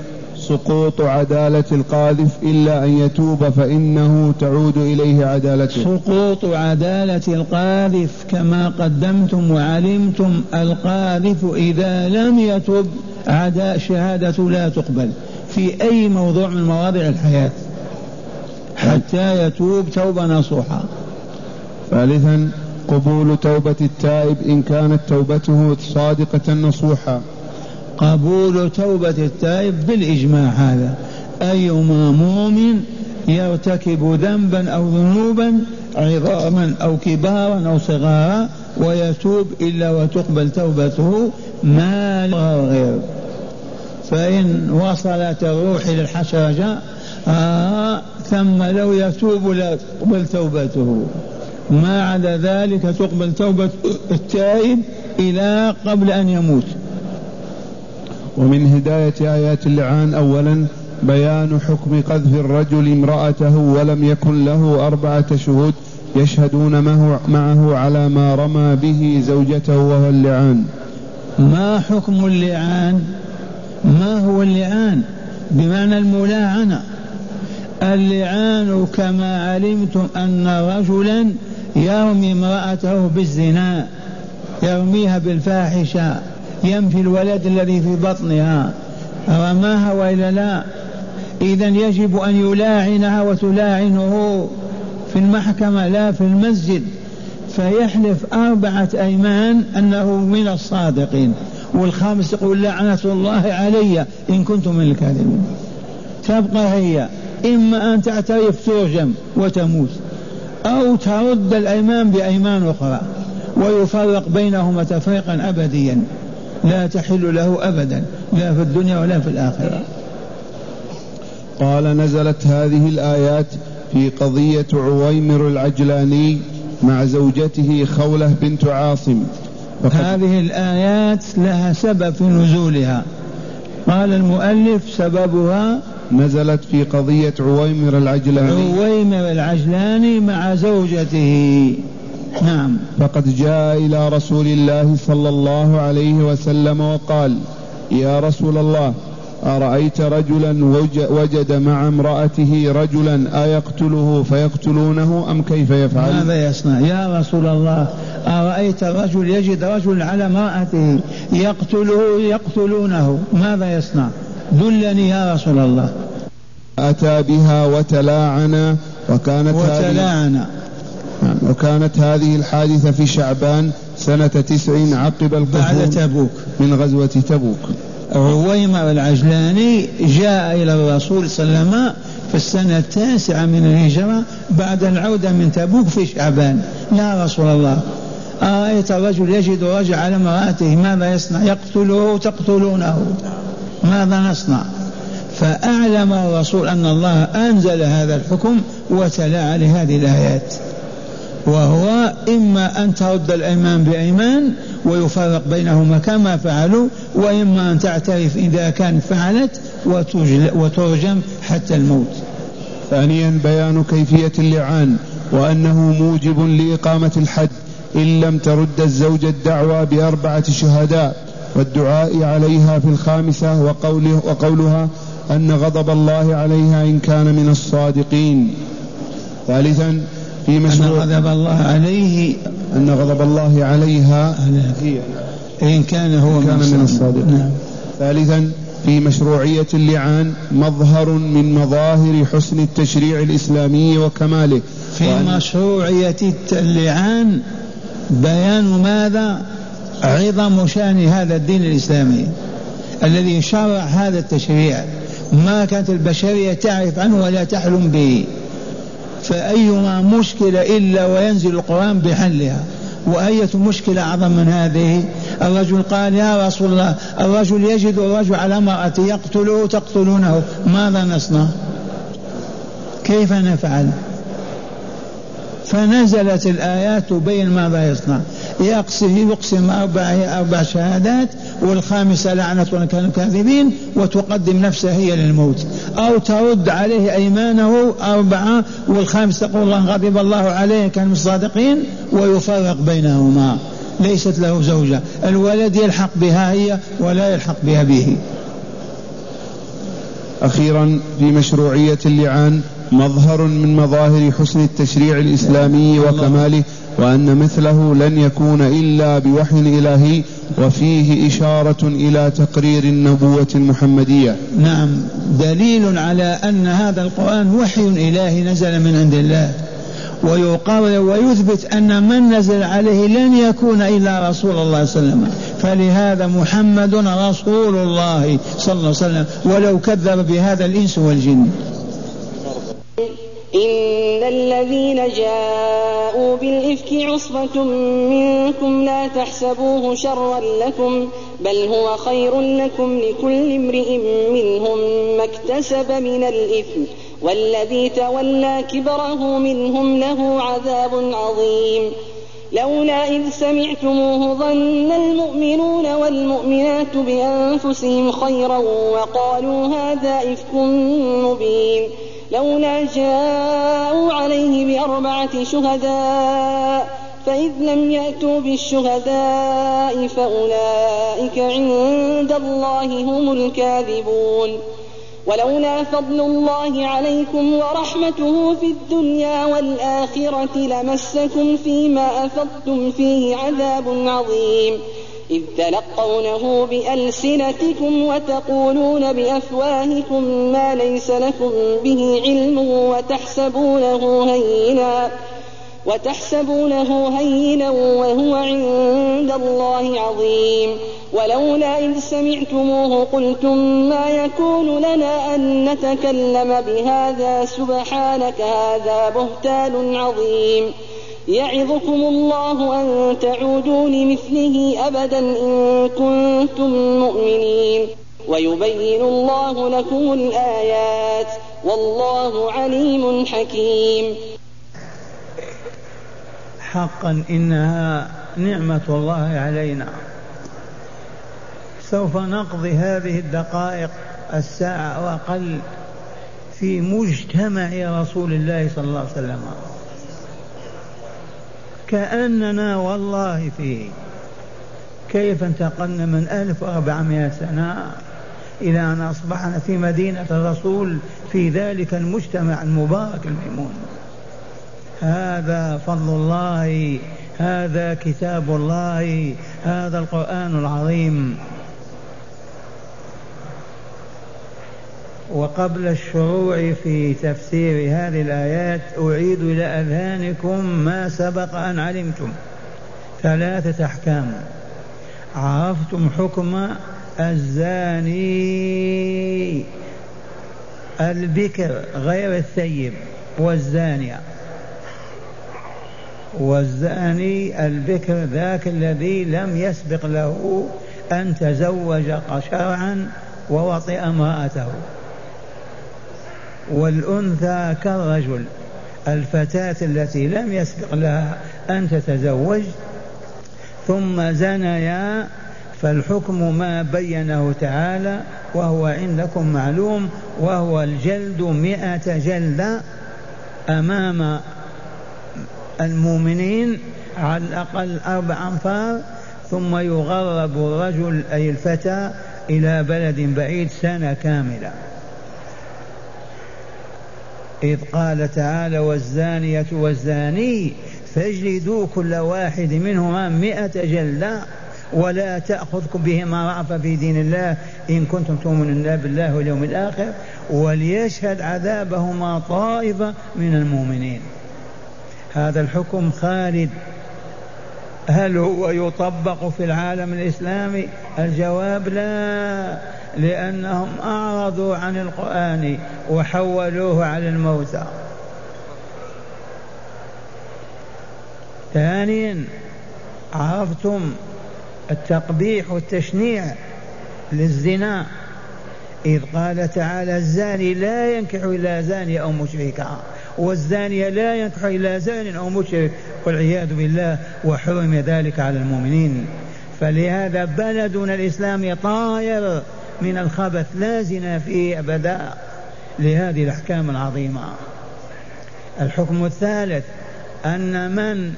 سقوط عدالة القاذف إلا أن يتوب فإنه تعود إليه عدالته. سقوط عدالة القاذف كما قدمتم وعلمتم، القاذف إذا لم يتب عدا شهادة لا تقبل في أي موضوع من مواضع الحياة حتى يتوب توبة نصوحة. ثالثا قبول توبة التائب إن كانت توبته صادقة نصوحة. قبول توبة التائب بالإجماع هذا، أيما مؤمن يرتكب ذنبا أو ذنوبا عظاما أو كبارا أو صغارا ويتوب إلا وتقبل توبته ما غير. فإن وصلت الروح إلى الحشرجة آه ثم لو يتوب لا تقبل توبته، ما عدا ذلك تقبل توبة التائب إلى قبل أن يموت. ومن هداية آيات اللعان أولا بيان حكم قذف الرجل امرأته ولم يكن له أربعة شهود يشهدون معه على ما رمى به زوجته وهو اللعان. ما حكم اللعان؟ ما هو اللعان؟ بمعنى الملاعنة. اللعان كما علمتم أن رجلا يرمي امرأته بالزنا، يرميها بالفاحشة، ينفي الولد الذي في بطنها، رماها وإلا لا؟ إذن يجب أن يلاعنها وتلاعنه في المحكمة لا في المسجد، فيحلف أربعة أيمان أنه من الصادقين، والخامس يقول لعنة الله علي إن كنت من الكاذبين. تبقى هي إما أن تعترف ترجم وتموت، أو ترد الأيمان بأيمان أخرى ويفرق بينهما تفريقا أبديا لا تحل له أبدا لا في الدنيا ولا في الآخرة. قال نزلت هذه الآيات في قضية عويمر العجلاني مع زوجته خولة بنت عاصم. هذه الآيات لها سبب في نزولها، قال المؤلف سببها نزلت في قضية عويمر العجلاني عويمر العجلاني مع زوجته. نعم. فقد جاء إلى رسول الله صلى الله عليه وسلم وقال يا رسول الله أرأيت رجلا وجد مع امرأته رجلا أيقتله فيقتلونه أم كيف يفعل؟ ماذا يصنع يا رسول الله؟ أرأيت الرجل يجد رجل على امرأته يقتله يقتلونه ماذا يصنع؟ دلني يا رسول الله. أتى بها وتلاعنا وكانت وتلاعنا وكانت هذه الحادثة في شعبان سنة تسع عقب القدوم بعد تبوك من غزوة تبوك. عويمر العجلاني جاء إلى الرسول صلى الله عليه وسلم في السنة التاسعة من الهجرة بعد العودة من تبوك في شعبان. يا رسول الله أرأيت الرجل يجد رجل على امرأته ماذا يصنع؟ يقتله تقتلونه ماذا نصنع؟ فأعلم الرسول أن الله أنزل هذا الحكم وتلا عليه هذه الآيات، وهو إما أن ترد الأيمان بأيمان ويفرق بينهما كما فعلوا، وإما أن تعترف إذا كان فعلت وترجم حتى الموت. ثانيا بيان كيفية اللعان وأنه موجب لإقامة الحد إن لم ترد الزوجة الدعوى بأربعة شهداء والدعاء عليها في الخامسة وقوله وقولها أن غضب الله عليها إن كان من الصادقين. ثالثا في مشروع أن غضب الله عليه أن غضب الله عليها إن كان هو كان من, من الصادقين. نعم. ثالثا في مشروعية اللعان مظهر من مظاهر حسن التشريع الإسلامي وكماله. في مشروعية اللعان بيان ماذا؟ عظم شأن هذا الدين الإسلامي الذي شرع هذا التشريع، ما كانت البشرية تعرف عنه ولا تحلم به، فأيما مشكلة إلا وينزل القرآن بحلها. وأية مشكلة أعظم من هذه؟ الرجل قال يا رسول الله الرجل يجد الرجل على امرأته يقتله تقتلونه ماذا نصنع؟ كيف نفعل؟ فنزلت الآيات تبين ماذا يصنع. يقسم يقسم أربع, أربع شهادات والخامسة لعنة وإن كانوا كاذبين وتقدم نفسها هي للموت، أو ترد عليه أيمانه أربعة والخامسة تقول الله غضب الله عليه كان من الصادقين ويفرق بينهما. ليست له زوجة، الولد يلحق بها هي ولا يلحق بها به. أخيرا، في مشروعية اللعان مظهر من مظاهر حسن التشريع الإسلامي وكماله، وأن مثله لن يكون إلا بوحي إلهي، وفيه إشارة إلى تقرير النبوة المحمدية. نعم، دليل على أن هذا القرآن وحي إلهي نزل من عند الله، ويقرر ويثبت أن من نزل عليه لن يكون إلا رسول الله صلى الله عليه وسلم، فلهذا محمد رسول الله صلى الله عليه وسلم، ولو كذب بهذا الإنس والجن. إن الذين جاءوا بالإفك عصبة منكم لا تحسبوه شرا لكم بل هو خير لكم، لكل امرئ منهم ما اكتسب من الإثم والذي تولى كبره منهم له عذاب عظيم. لولا إذ سمعتموه ظن المؤمنون والمؤمنات بأنفسهم خيرا وقالوا هذا إفك مبين. لولا جاءوا عليه بأربعة شهداء فإذ لم يأتوا بالشهداء فأولئك عند الله هم الكاذبون. ولولا فضل الله عليكم ورحمته في الدنيا والآخرة لمسكم فيما أفضتم فيه عذاب عظيم، إذ تلقونه بألسنتكم وتقولون بأفواهكم ما ليس لكم به علم وتحسبونه هينا وتحسبونه هينا وهو عند الله عظيم. ولولا إذ سمعتموه قلتم ما يكون لنا أن نتكلم بهذا سبحانك هذا بهتان عظيم. يعظكم الله أن تعودوا لمثله أبدا إن كنتم مؤمنين، ويبين الله لكم الآيات والله عليم حكيم. حقا إنها نعمة الله علينا. سوف نقضي هذه الدقائق الساعة وأقل في مجتمع رسول الله صلى الله عليه وسلم، كأننا والله فيه. كيف انتقلنا من ألف وأربعمائة سنة إلى أن أصبحنا في مدينة الرسول في ذلك المجتمع المبارك الميمون. هذا فضل الله، هذا كتاب الله، هذا القرآن العظيم. وقبل الشروع في تفسير هذه الآيات أعيد إلى أذهانكم ما سبق أن علمتم. ثلاثة أحكام. عرفتم حكم الزاني البكر غير الثيب والزانية. والزاني البكر ذاك الذي لم يسبق له أن تزوج شرعا ووطئ امرأته. والأنثى كالرجل، الفتاة التي لم يسبق لها أن تتزوج ثم زنيا، فالحكم ما بينه تعالى وهو عندكم معلوم، وهو الجلد مئة جلدة أمام المؤمنين على الأقل أربع أنفار، ثم يغرب الرجل أي الفتى إلى بلد بعيد سنة كاملة. إذ قال تعالى والزانية والزاني فاجلدوا كل واحد منهما مئة جلدة ولا تأخذكم بهما رأفة في دين الله إن كنتم تؤمنون بالله واليوم الآخر وليشهد عذابهما طائفة من المؤمنين. هذا الحكم خالد. هل هو يطبق في العالم الإسلامي؟ الجواب لا، لأنهم أعرضوا عن القرآن وحولوه على الموتى. ثانيا، عرفتم التقبيح والتشنيع للزنا، إذ قال تعالى الزاني لا ينكح إلا زانية أو مشركة، والزانية لا ينكح إلا زان أو مشرك والعياذ بالله، وحرم ذلك على المؤمنين. فلهذا بلدنا الإسلامي طاير من الخبث، لا زنا فيه أبدا، لهذه الأحكام العظيمة. الحكم الثالث أن من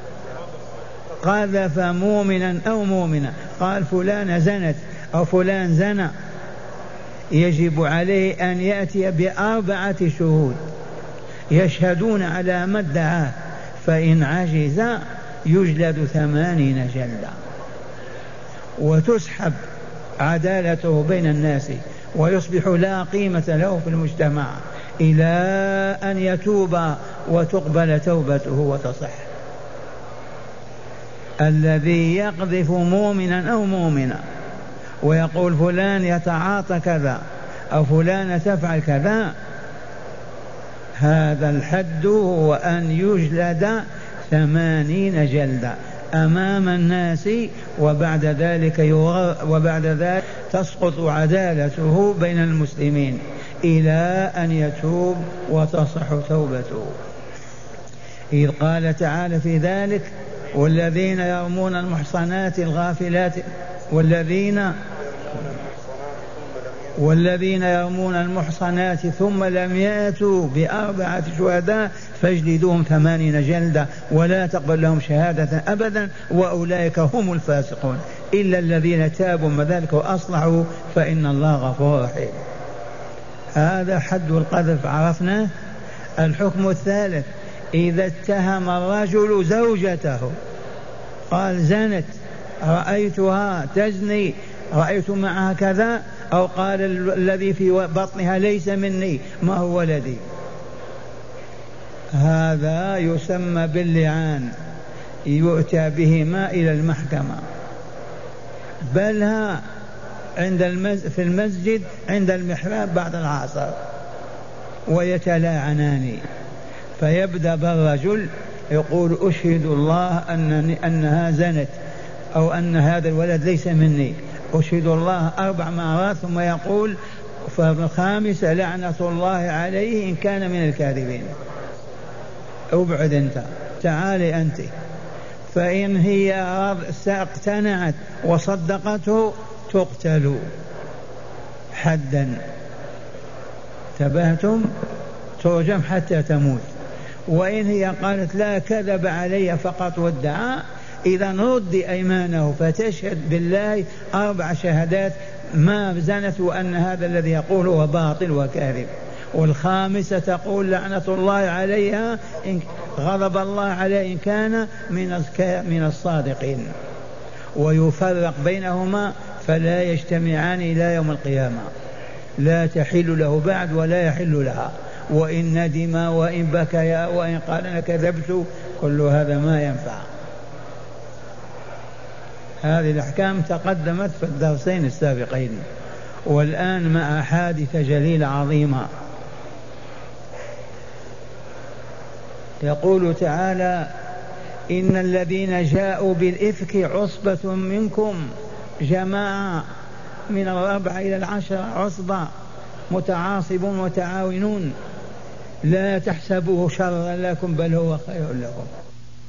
قذف مؤمنا أو مؤمنة، قال فلان زنت أو فلان زنى، يجب عليه أن يأتي بأربعة شهود يشهدون على ما ادعاه، فإن عجز يجلد ثمانين جلدة وتسحب عدالته بين الناس ويصبح لا قيمة له في المجتمع إلى أن يتوب وتقبل توبته وتصح. الذي يقذف مؤمنا أو مؤمنا ويقول فلان يتعاطى كذا أو فلان تفعل كذا، هذا الحد هو أن يجلد ثمانين جلدة أمام الناس، وبعد ذلك وبعد ذلك تسقط عدالته بين المسلمين إلى أن يتوب وتصح توبته. إذ قال تعالى في ذلك: والذين يرمون المحصنات الغافلات والذين والذين يرمون المحصنات ثم لم يأتوا بأربعة شهداء فاجلدوهم ثمانين جلدة ولا تقبل لهم شهادة أبدا وأولئك هم الفاسقون إلا الذين تابوا من ذلك وأصلحوا فإن الله غفور رحيم. هذا حد القذف عرفناه. الحكم الثالث: إذا اتهم الرجل زوجته قال زنت، رأيتها تزني، رأيت معها كذا، أو قال الذي في بطنها ليس مني ما هو ولدي، هذا يسمى باللعان، يؤتى بهما إلى المحكمة، بل ها عند المز في المسجد عند المحراب بعد العصر ويتلاعنان، فيبدأ بالرجل يقول أشهد الله أنني أنها زنت أو أن هذا الولد ليس مني، أشهد الله أربع مرات، ثم يقول فالخامسة لعنة الله عليه إن كان من الكاذبين. ابعد أنت، تعالي أنت. فإن هي اقتنعت وصدقته تقتل حدا، تبهتم، ترجم حتى تموت. وإن هي قالت لا كذب علي فقط وادعى، إذا رد أيمانه فتشهد بالله أربع شهادات ما زنت وأن هذا الذي يقول هو باطل وكاذب، والخامسة تقول لعنة الله عليها إن غضب الله عليه إن كان من من الصادقين، ويفرق بينهما فلا يجتمعان إلى يوم القيامة، لا تحل له بعد ولا يحل لها، وإن ندم وإن بكى وإن قال أنا كذبت كل هذا ما ينفع. هذه الأحكام تقدمت في الدرسين السابقين، والآن مع حادثة جليلة عظيمة. يقول تعالى: إن الذين جاءوا بالإفك عصبة منكم، جماعة من الأربعة إلى العشرة، عصبة متعاصبون وتعاونون، لا تحسبوه شرا لكم بل هو خير لكم.